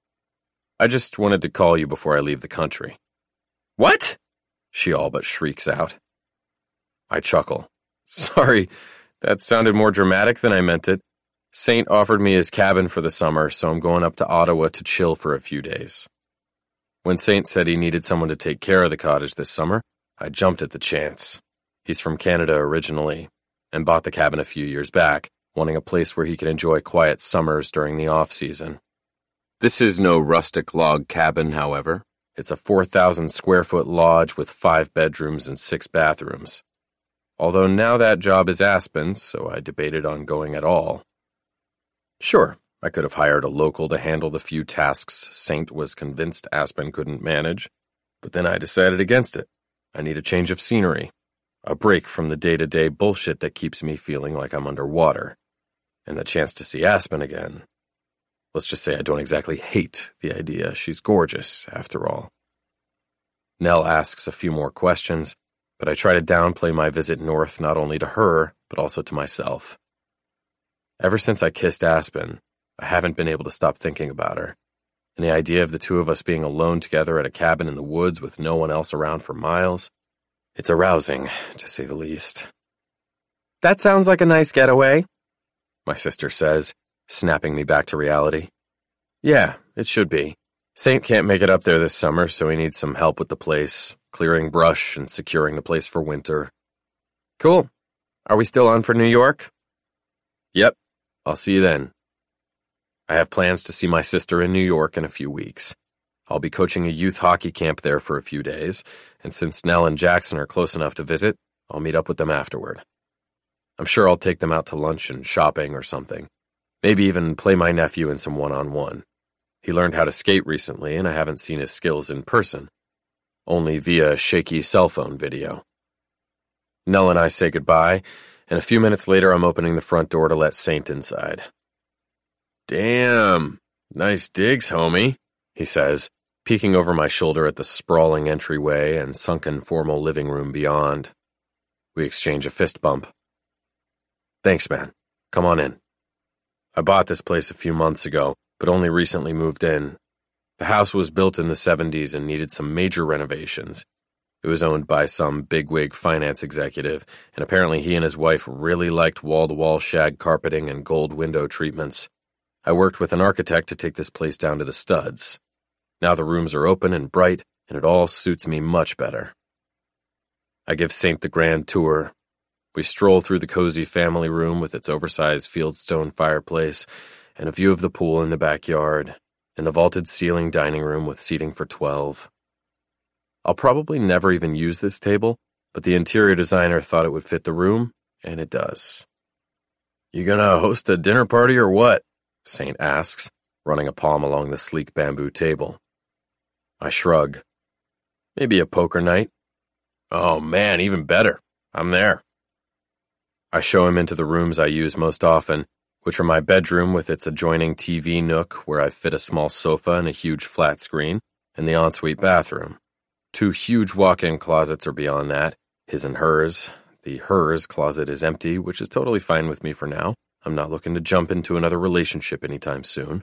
I just wanted to call you before I leave the country. What? She all but shrieks out. I chuckle. Sorry, that sounded more dramatic than I meant it. Saint offered me his cabin for the summer, so I'm going up to Ottawa to chill for a few days. When Saint said he needed someone to take care of the cottage this summer, I jumped at the chance. He's from Canada originally, and bought the cabin a few years back, wanting a place where he could enjoy quiet summers during the off-season. This is no rustic log cabin, however. It's a four thousand square foot lodge with five bedrooms and six bathrooms. Although now that job is Aspen's, so I debated on going at all. Sure, I could have hired a local to handle the few tasks Saint was convinced Aspen couldn't manage, but then I decided against it. I need a change of scenery, a break from the day-to-day bullshit that keeps me feeling like I'm underwater, and the chance to see Aspen again. Let's just say I don't exactly hate the idea. She's gorgeous, after all. Nell asks a few more questions, but I try to downplay my visit north not only to her, but also to myself. Ever since I kissed Aspen, I haven't been able to stop thinking about her, and the idea of the two of us being alone together at a cabin in the woods with no one else around for miles, it's arousing, to say the least. That sounds like a nice getaway, my sister says, snapping me back to reality. Yeah, it should be. Saint can't make it up there this summer, so he needs some help with the place, clearing brush and securing the place for winter. Cool. Are we still on for New York? Yep. I'll see you then. I have plans to see my sister in New York in a few weeks. I'll be coaching a youth hockey camp there for a few days, and since Nell and Jackson are close enough to visit, I'll meet up with them afterward. I'm sure I'll take them out to lunch and shopping or something. Maybe even play my nephew in some one-on-one. He learned how to skate recently, and I haven't seen his skills in person, only via shaky cell phone video. Nell and I say goodbye, and a few minutes later I'm opening the front door to let Saint inside. Damn, nice digs, homie, he says, peeking over my shoulder at the sprawling entryway and sunken formal living room beyond. We exchange a fist bump. Thanks, man. Come on in. I bought this place a few months ago, but only recently moved in. The house was built in the seventies and needed some major renovations. It was owned by some bigwig finance executive, and apparently he and his wife really liked wall-to-wall shag carpeting and gold window treatments. I worked with an architect to take this place down to the studs. Now the rooms are open and bright, and it all suits me much better. I give Saint the grand tour. We stroll through the cozy family room with its oversized fieldstone fireplace and a view of the pool in the backyard, and the vaulted ceiling dining room with seating for twelve. I'll probably never even use this table, but the interior designer thought it would fit the room, and it does. You gonna host a dinner party or what? Saint asks, running a palm along the sleek bamboo table. I shrug. Maybe a poker night. Oh man, even better. I'm there. I show him into the rooms I use most often, which are my bedroom with its adjoining T V nook where I fit a small sofa and a huge flat screen, and the ensuite bathroom. Two huge walk-in closets are beyond that, his and hers. The hers closet is empty, which is totally fine with me for now. I'm not looking to jump into another relationship anytime soon.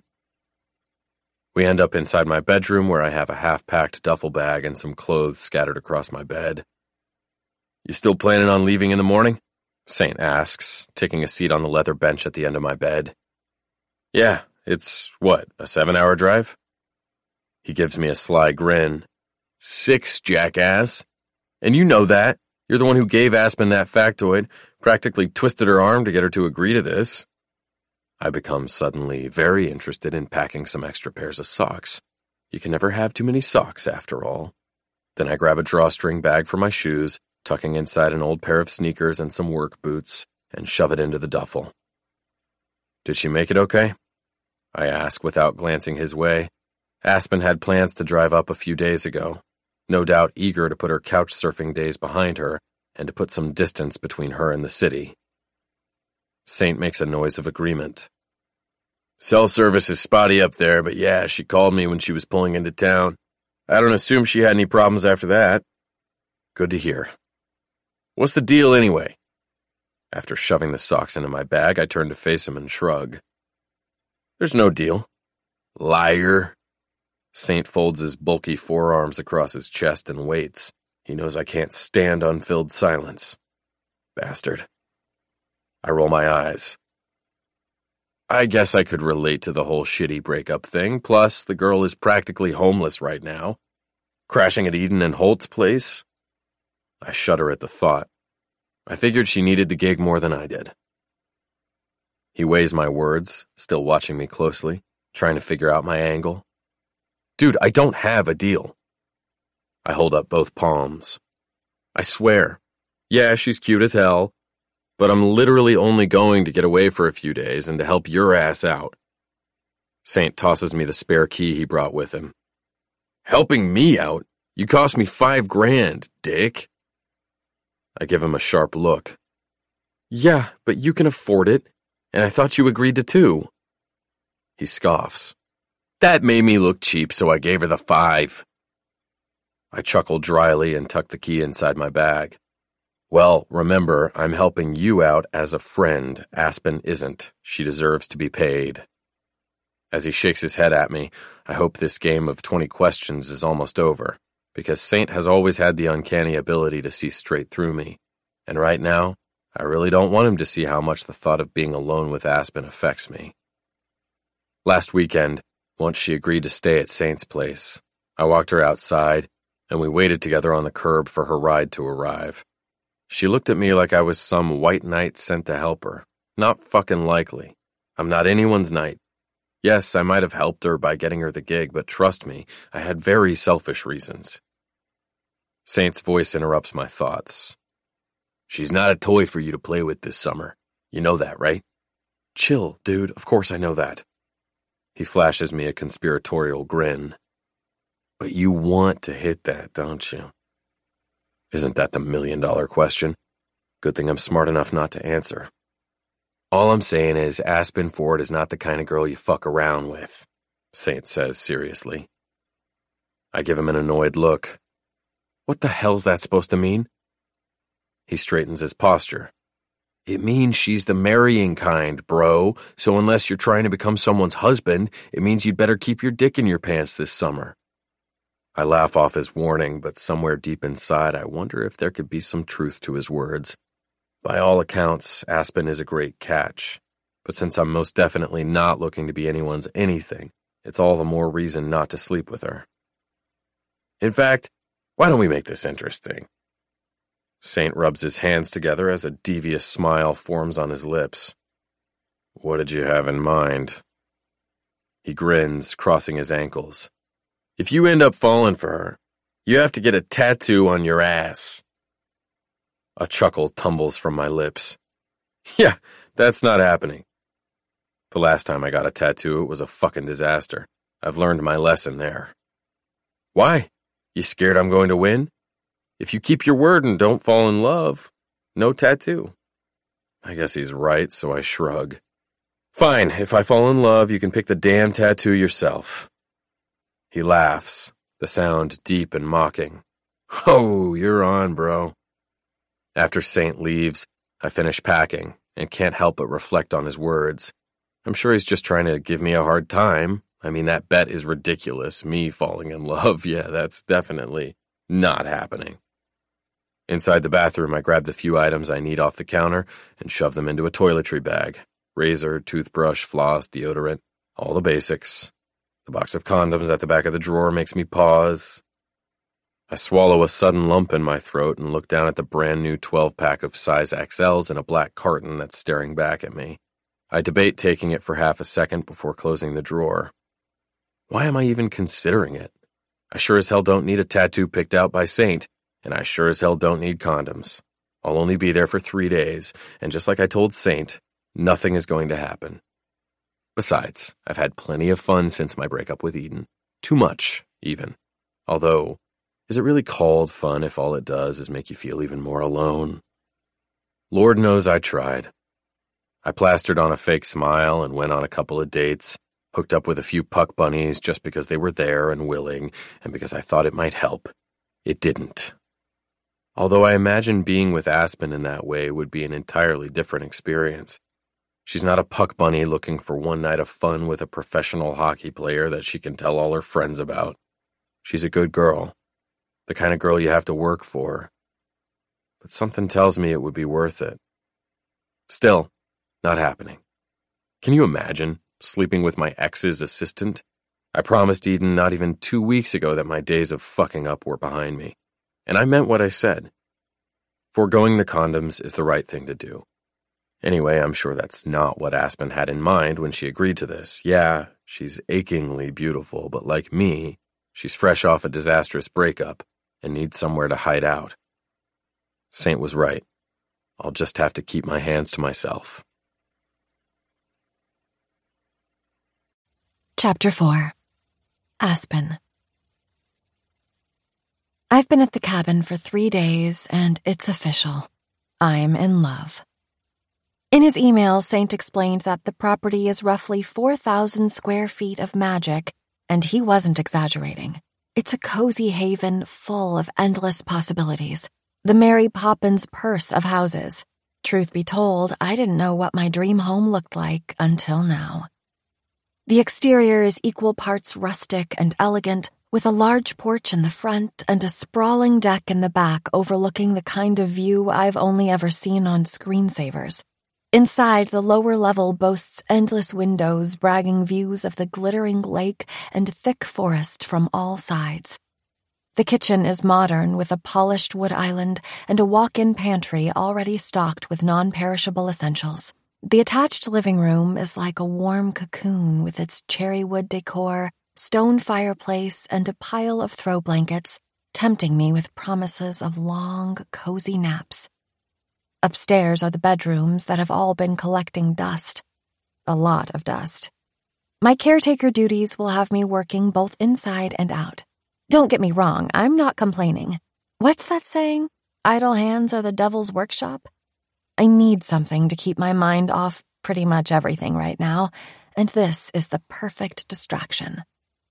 We end up inside my bedroom where I have a half-packed duffel bag and some clothes scattered across my bed. You still planning on leaving in the morning? Saint asks, taking a seat on the leather bench at the end of my bed. Yeah, it's, what, a seven-hour drive? He gives me a sly grin. Six, jackass. And you know that. You're the one who gave Aspen that factoid, practically twisted her arm to get her to agree to this. I become suddenly very interested in packing some extra pairs of socks. You can never have too many socks, after all. Then I grab a drawstring bag for my shoes, tucking inside an old pair of sneakers and some work boots, and shove it into the duffel. Did she make it okay? I ask without glancing his way. Aspen had plans to drive up a few days ago, no doubt eager to put her couch surfing days behind her and to put some distance between her and the city. Saint makes a noise of agreement. Cell service is spotty up there, but yeah, she called me when she was pulling into town. I don't assume she had any problems after that. Good to hear. What's the deal anyway? After shoving the socks into my bag, I turned to face him and shrug. There's no deal. Liar. Saint folds his bulky forearms across his chest and waits. He knows I can't stand unfilled silence. Bastard. I roll my eyes. I guess I could relate to the whole shitty breakup thing, plus the girl is practically homeless right now. Crashing at Eden and Holt's place? I shudder at the thought. I figured she needed the gig more than I did. He weighs my words, still watching me closely, trying to figure out my angle. Dude, I don't have a deal. I hold up both palms. I swear. Yeah, she's cute as hell, but I'm literally only going to get away for a few days and to help your ass out. Saint tosses me the spare key he brought with him. Helping me out? You cost me five grand, dick. I give him a sharp look. Yeah, but you can afford it, and I thought you agreed to two. He scoffs. That made me look cheap, so I gave her the five. I chuckle dryly and tuck the key inside my bag. Well, remember, I'm helping you out as a friend. Aspen isn't. She deserves to be paid. As he shakes his head at me, I hope this game of twenty questions is almost over, because Saint has always had the uncanny ability to see straight through me, and right now, I really don't want him to see how much the thought of being alone with Aspen affects me. Last weekend, once she agreed to stay at Saint's place, I walked her outside, and we waited together on the curb for her ride to arrive. She looked at me like I was some white knight sent to help her. Not fucking likely. I'm not anyone's knight. Yes, I might have helped her by getting her the gig, but trust me, I had very selfish reasons. Saint's voice interrupts my thoughts. She's not a toy for you to play with this summer. You know that, right? Chill, dude. Of course I know that. He flashes me a conspiratorial grin. But you want to hit that, don't you? Isn't that the million-dollar question? Good thing I'm smart enough not to answer. All I'm saying is Aspen Ford is not the kind of girl you fuck around with, Saint says seriously. I give him an annoyed look. What the hell's that supposed to mean? He straightens his posture. It means she's the marrying kind, bro, so unless you're trying to become someone's husband, it means you'd better keep your dick in your pants this summer. I laugh off his warning, but somewhere deep inside I wonder if there could be some truth to his words. By all accounts, Aspen is a great catch, but since I'm most definitely not looking to be anyone's anything, it's all the more reason not to sleep with her. In fact, why don't we make this interesting? Saint rubs his hands together as a devious smile forms on his lips. What did you have in mind? He grins, crossing his ankles. If you end up falling for her, you have to get a tattoo on your ass. A chuckle tumbles from my lips. Yeah, that's not happening. The last time I got a tattoo, it was a fucking disaster. I've learned my lesson there. Why? You scared I'm going to win? If you keep your word and don't fall in love, no tattoo. I guess he's right, so I shrug. Fine, if I fall in love, you can pick the damn tattoo yourself. He laughs, the sound deep and mocking. Oh, you're on, bro. After Saint leaves, I finish packing and can't help but reflect on his words. I'm sure he's just trying to give me a hard time. I mean, that bet is ridiculous. Me falling in love, yeah, that's definitely not happening. Inside the bathroom, I grab the few items I need off the counter and shove them into a toiletry bag. Razor, toothbrush, floss, deodorant, all the basics. The box of condoms at the back of the drawer makes me pause. I swallow a sudden lump in my throat and look down at the brand new twelve-pack of size X Ls in a black carton that's staring back at me. I debate taking it for half a second before closing the drawer. Why am I even considering it? I sure as hell don't need a tattoo picked out by Saint, and I sure as hell don't need condoms. I'll only be there for three days, and just like I told Saint, nothing is going to happen. Besides, I've had plenty of fun since my breakup with Eden. Too much, even. Although, is it really called fun if all it does is make you feel even more alone? Lord knows I tried. I plastered on a fake smile and went on a couple of dates, hooked up with a few puck bunnies just because they were there and willing, and because I thought it might help. It didn't. Although I imagine being with Aspen in that way would be an entirely different experience. She's not a puck bunny looking for one night of fun with a professional hockey player that she can tell all her friends about. She's a good girl, the kind of girl you have to work for. But something tells me it would be worth it. Still, not happening. Can you imagine sleeping with my ex's assistant? I promised Eden not even two weeks ago that my days of fucking up were behind me. And I meant what I said. Foregoing the condoms is the right thing to do. Anyway, I'm sure that's not what Aspen had in mind when she agreed to this. Yeah, she's achingly beautiful, but like me, she's fresh off a disastrous breakup and needs somewhere to hide out. Saint was right. I'll just have to keep my hands to myself. Chapter four. Aspen. I've been at the cabin for three days, and it's official. I'm in love. In his email, Saint explained that the property is roughly four thousand square feet of magic, and he wasn't exaggerating. It's a cozy haven full of endless possibilities. The Mary Poppins purse of houses. Truth be told, I didn't know what my dream home looked like until now. The exterior is equal parts rustic and elegant, with a large porch in the front and a sprawling deck in the back overlooking the kind of view I've only ever seen on screensavers. Inside, the lower level boasts endless windows bragging views of the glittering lake and thick forest from all sides. The kitchen is modern with a polished wood island and a walk-in pantry already stocked with non-perishable essentials. The attached living room is like a warm cocoon with its cherry wood decor, stone fireplace, and a pile of throw blankets, tempting me with promises of long, cozy naps. Upstairs are the bedrooms that have all been collecting dust. A lot of dust. My caretaker duties will have me working both inside and out. Don't get me wrong, I'm not complaining. What's that saying? Idle hands are the devil's workshop? I need something to keep my mind off pretty much everything right now, and this is the perfect distraction.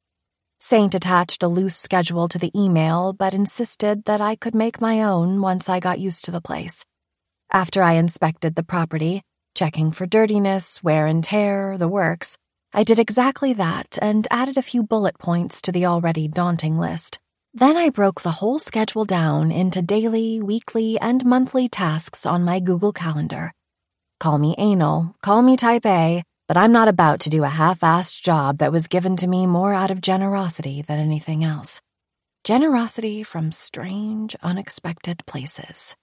Saint attached a loose schedule to the email, but insisted that I could make my own once I got used to the place. After I inspected the property, checking for dirtiness, wear and tear, the works, I did exactly that and added a few bullet points to the already daunting list. Then I broke the whole schedule down into daily, weekly, and monthly tasks on my Google Calendar. Call me anal, call me type A, but I'm not about to do a half-assed job that was given to me more out of generosity than anything else. Generosity from strange, unexpected places.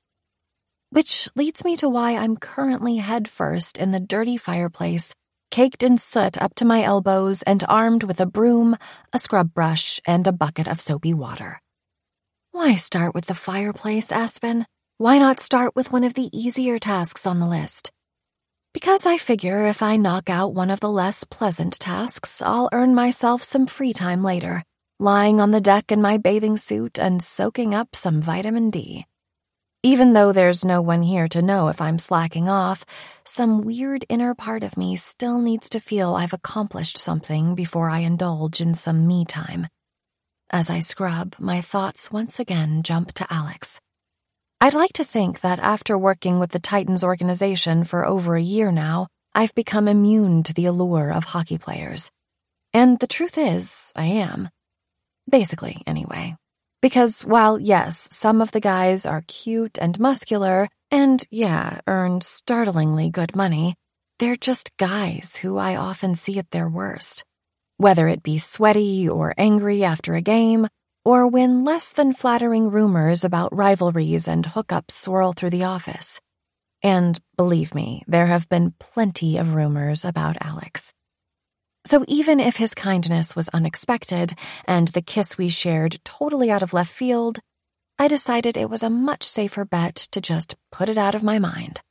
Which leads me to why I'm currently headfirst in the dirty fireplace, caked in soot up to my elbows and armed with a broom, a scrub brush, and a bucket of soapy water. Why start with the fireplace, Aspen? Why not start with one of the easier tasks on the list? Because I figure if I knock out one of the less pleasant tasks, I'll earn myself some free time later, lying on the deck in my bathing suit and soaking up some vitamin D. Even though there's no one here to know if I'm slacking off, some weird inner part of me still needs to feel I've accomplished something before I indulge in some me time. As I scrub, my thoughts once again jump to Alex. I'd like to think that after working with the Titans organization for over a year now, I've become immune to the allure of hockey players. And the truth is, I am. Basically, anyway. Because while, yes, some of the guys are cute and muscular, and, yeah, earn startlingly good money, they're just guys who I often see at their worst. Whether it be sweaty or angry after a game, or when less than flattering rumors about rivalries and hookups swirl through the office. And, believe me, there have been plenty of rumors about Alex. So even if his kindness was unexpected and the kiss we shared totally out of left field, I decided it was a much safer bet to just put it out of my mind.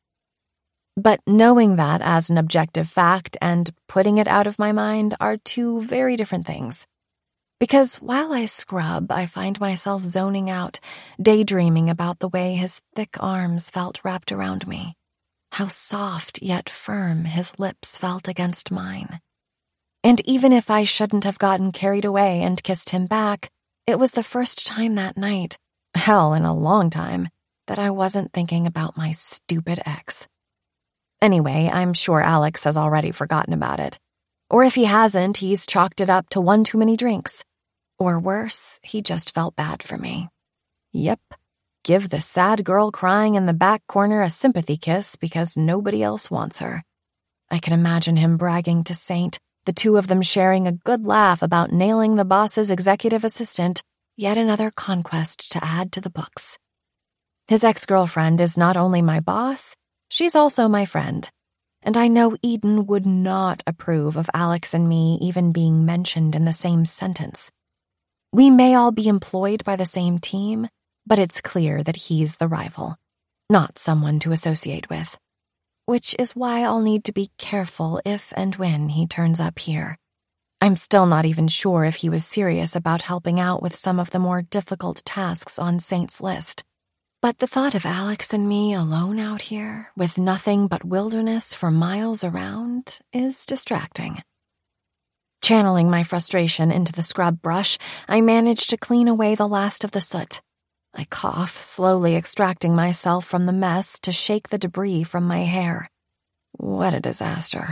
But knowing that as an objective fact and putting it out of my mind are two very different things. Because while I scrub, I find myself zoning out, daydreaming about the way his thick arms felt wrapped around me. how soft yet firm his lips felt against mine. And even if I shouldn't have gotten carried away and kissed him back, it was the first time that night, hell, in a long time, that I wasn't thinking about my stupid ex. Anyway, I'm sure Alex has already forgotten about it. Or if he hasn't, he's chalked it up to one too many drinks. Or worse, he just felt bad for me. Yep, give the sad girl crying in the back corner a sympathy kiss because nobody else wants her. I can imagine him bragging to Saint, the two of them sharing a good laugh about nailing the boss's executive assistant, yet another conquest to add to the books. His ex-girlfriend is not only my boss, she's also my friend. And I know Eden would not approve of Alex and me even being mentioned in the same sentence. We may all be employed by the same team, but it's clear that he's the rival, not someone to associate with. Which is why I'll need to be careful if and when he turns up here. I'm still not even sure if he was serious about helping out with some of the more difficult tasks on Saint's list. But the thought of Alex and me alone out here, with nothing but wilderness for miles around, is distracting. Channeling my frustration into the scrub brush, I managed to clean away the last of the soot. I cough, slowly extracting myself from the mess to shake the debris from my hair. What a disaster.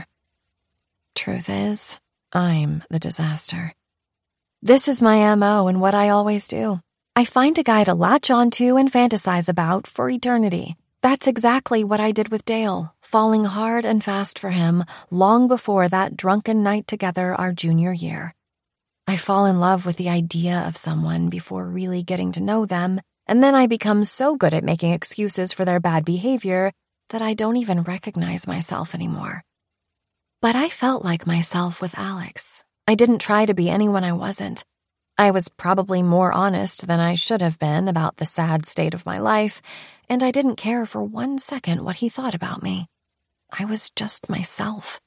Truth is, I'm the disaster. This is my M O and what I always do. I find a guy to latch onto and fantasize about for eternity. That's exactly what I did with Dale, falling hard and fast for him long before that drunken night together our junior year. I fall in love with the idea of someone before really getting to know them, and then I become so good at making excuses for their bad behavior that I don't even recognize myself anymore. But I felt like myself with Alex. I didn't try to be anyone I wasn't. I was probably more honest than I should have been about the sad state of my life, and I didn't care for one second what he thought about me. I was just myself.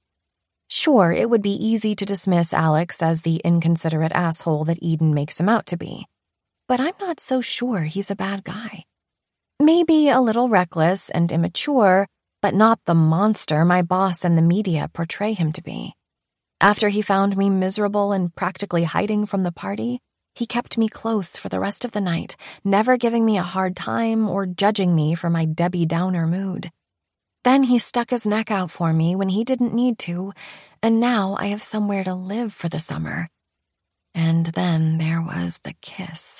Sure, it would be easy to dismiss Alex as the inconsiderate asshole that Eden makes him out to be, but I'm not so sure he's a bad guy. Maybe a little reckless and immature, but not the monster my boss and the media portray him to be. After he found me miserable and practically hiding from the party, he kept me close for the rest of the night, never giving me a hard time or judging me for my Debbie Downer mood. Then he stuck his neck out for me when he didn't need to, and now I have somewhere to live for the summer. And then there was the kiss.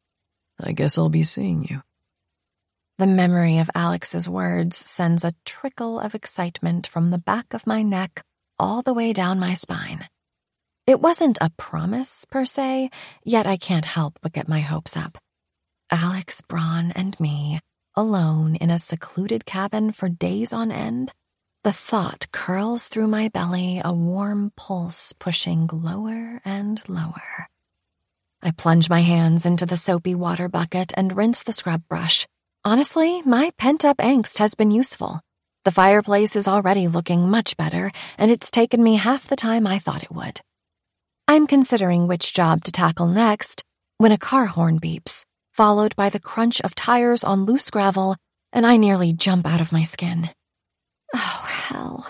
I guess I'll be seeing you. The memory of Alex's words sends a trickle of excitement from the back of my neck all the way down my spine. It wasn't a promise, per se, yet I can't help but get my hopes up. Alex Braun and me, alone in a secluded cabin for days on end, the thought curls through my belly, a warm pulse pushing lower and lower. I plunge my hands into the soapy water bucket and rinse the scrub brush. Honestly, my pent-up angst has been useful. The fireplace is already looking much better, and it's taken me half the time I thought it would. I'm considering which job to tackle next when a car horn beeps, followed by the crunch of tires on loose gravel, and I nearly jump out of my skin. Oh, hell.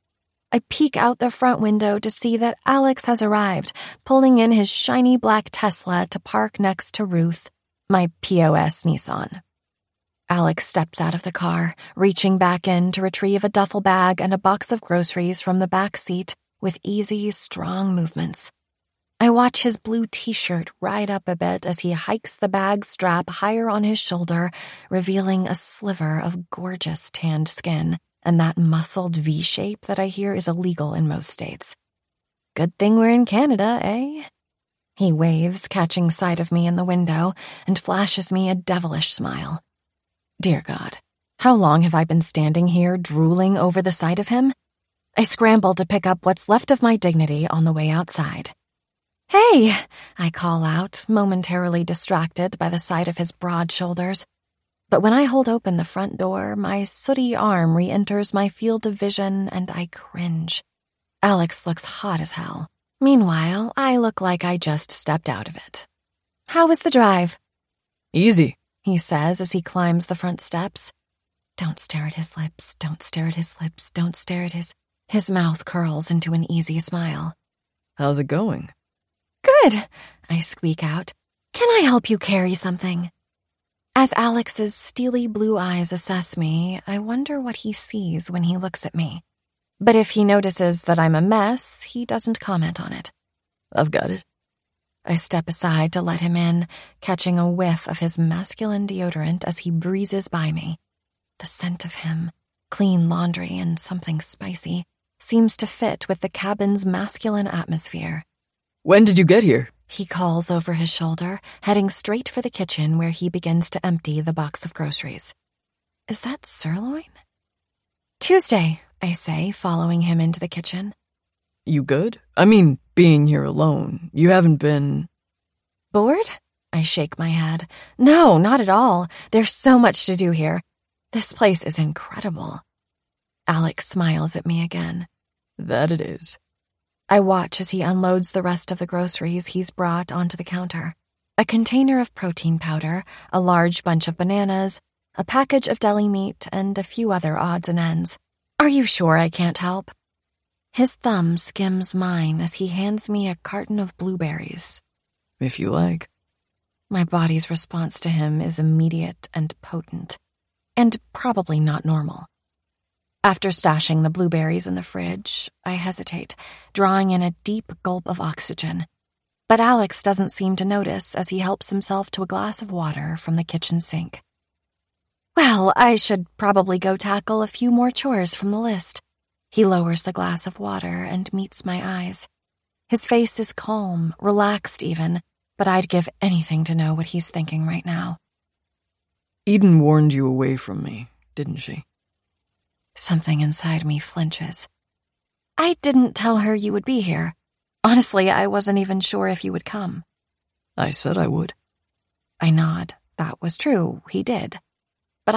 I peek out the front window to see that Alex has arrived, pulling in his shiny black Tesla to park next to Ruth, my P O S Nissan. Alex steps out of the car, reaching back in to retrieve a duffel bag and a box of groceries from the back seat with easy, strong movements. I watch his blue t-shirt ride up a bit as he hikes the bag strap higher on his shoulder, revealing a sliver of gorgeous tanned skin and that muscled V-shape that I hear is illegal in most states. Good thing we're in Canada, eh? He waves, catching sight of me in the window, and flashes me a devilish smile. Dear God, how long have I been standing here drooling over the sight of him? I scramble to pick up what's left of my dignity on the way outside. Hey, I call out, momentarily distracted by the sight of his broad shoulders. But when I hold open the front door, my sooty arm re-enters my field of vision and I cringe. Alex looks hot as hell. Meanwhile, I look like I just stepped out of it. How was the drive? Easy, he says as he climbs the front steps. Don't stare at his lips, don't stare at his lips, don't stare at his... His mouth curls into an easy smile. How's it going? Good, I squeak out. Can I help you carry something? As Alex's steely blue eyes assess me, I wonder what he sees when he looks at me. But if he notices that I'm a mess, he doesn't comment on it. I've got it. I step aside to let him in, catching a whiff of his masculine deodorant as he breezes by me. The scent of him, clean laundry and something spicy, seems to fit with the cabin's masculine atmosphere. When did you get here? He calls over his shoulder, heading straight for the kitchen where he begins to empty the box of groceries. Is that sirloin? Tuesday, I say, following him into the kitchen. You good? I mean, being here alone. You haven't been... Bored? I shake my head. No, not at all. There's so much to do here. This place is incredible. Alex smiles at me again. That it is. I watch as he unloads the rest of the groceries he's brought onto the counter. A container of protein powder, a large bunch of bananas, a package of deli meat, and a few other odds and ends. Are you sure I can't help? His thumb skims mine as he hands me a carton of blueberries. If you like. My body's response to him is immediate and potent, and probably not normal. After stashing the blueberries in the fridge, I hesitate, drawing in a deep gulp of oxygen. But Alex doesn't seem to notice as he helps himself to a glass of water from the kitchen sink. Well, I should probably go tackle a few more chores from the list. He lowers the glass of water and meets my eyes. His face is calm, relaxed even, but I'd give anything to know what he's thinking right now. Eden warned you away from me, didn't she? Something inside me flinches. I didn't tell her you would be here. Honestly, I wasn't even sure if you would come. I said I would. I nod. That was true. He did.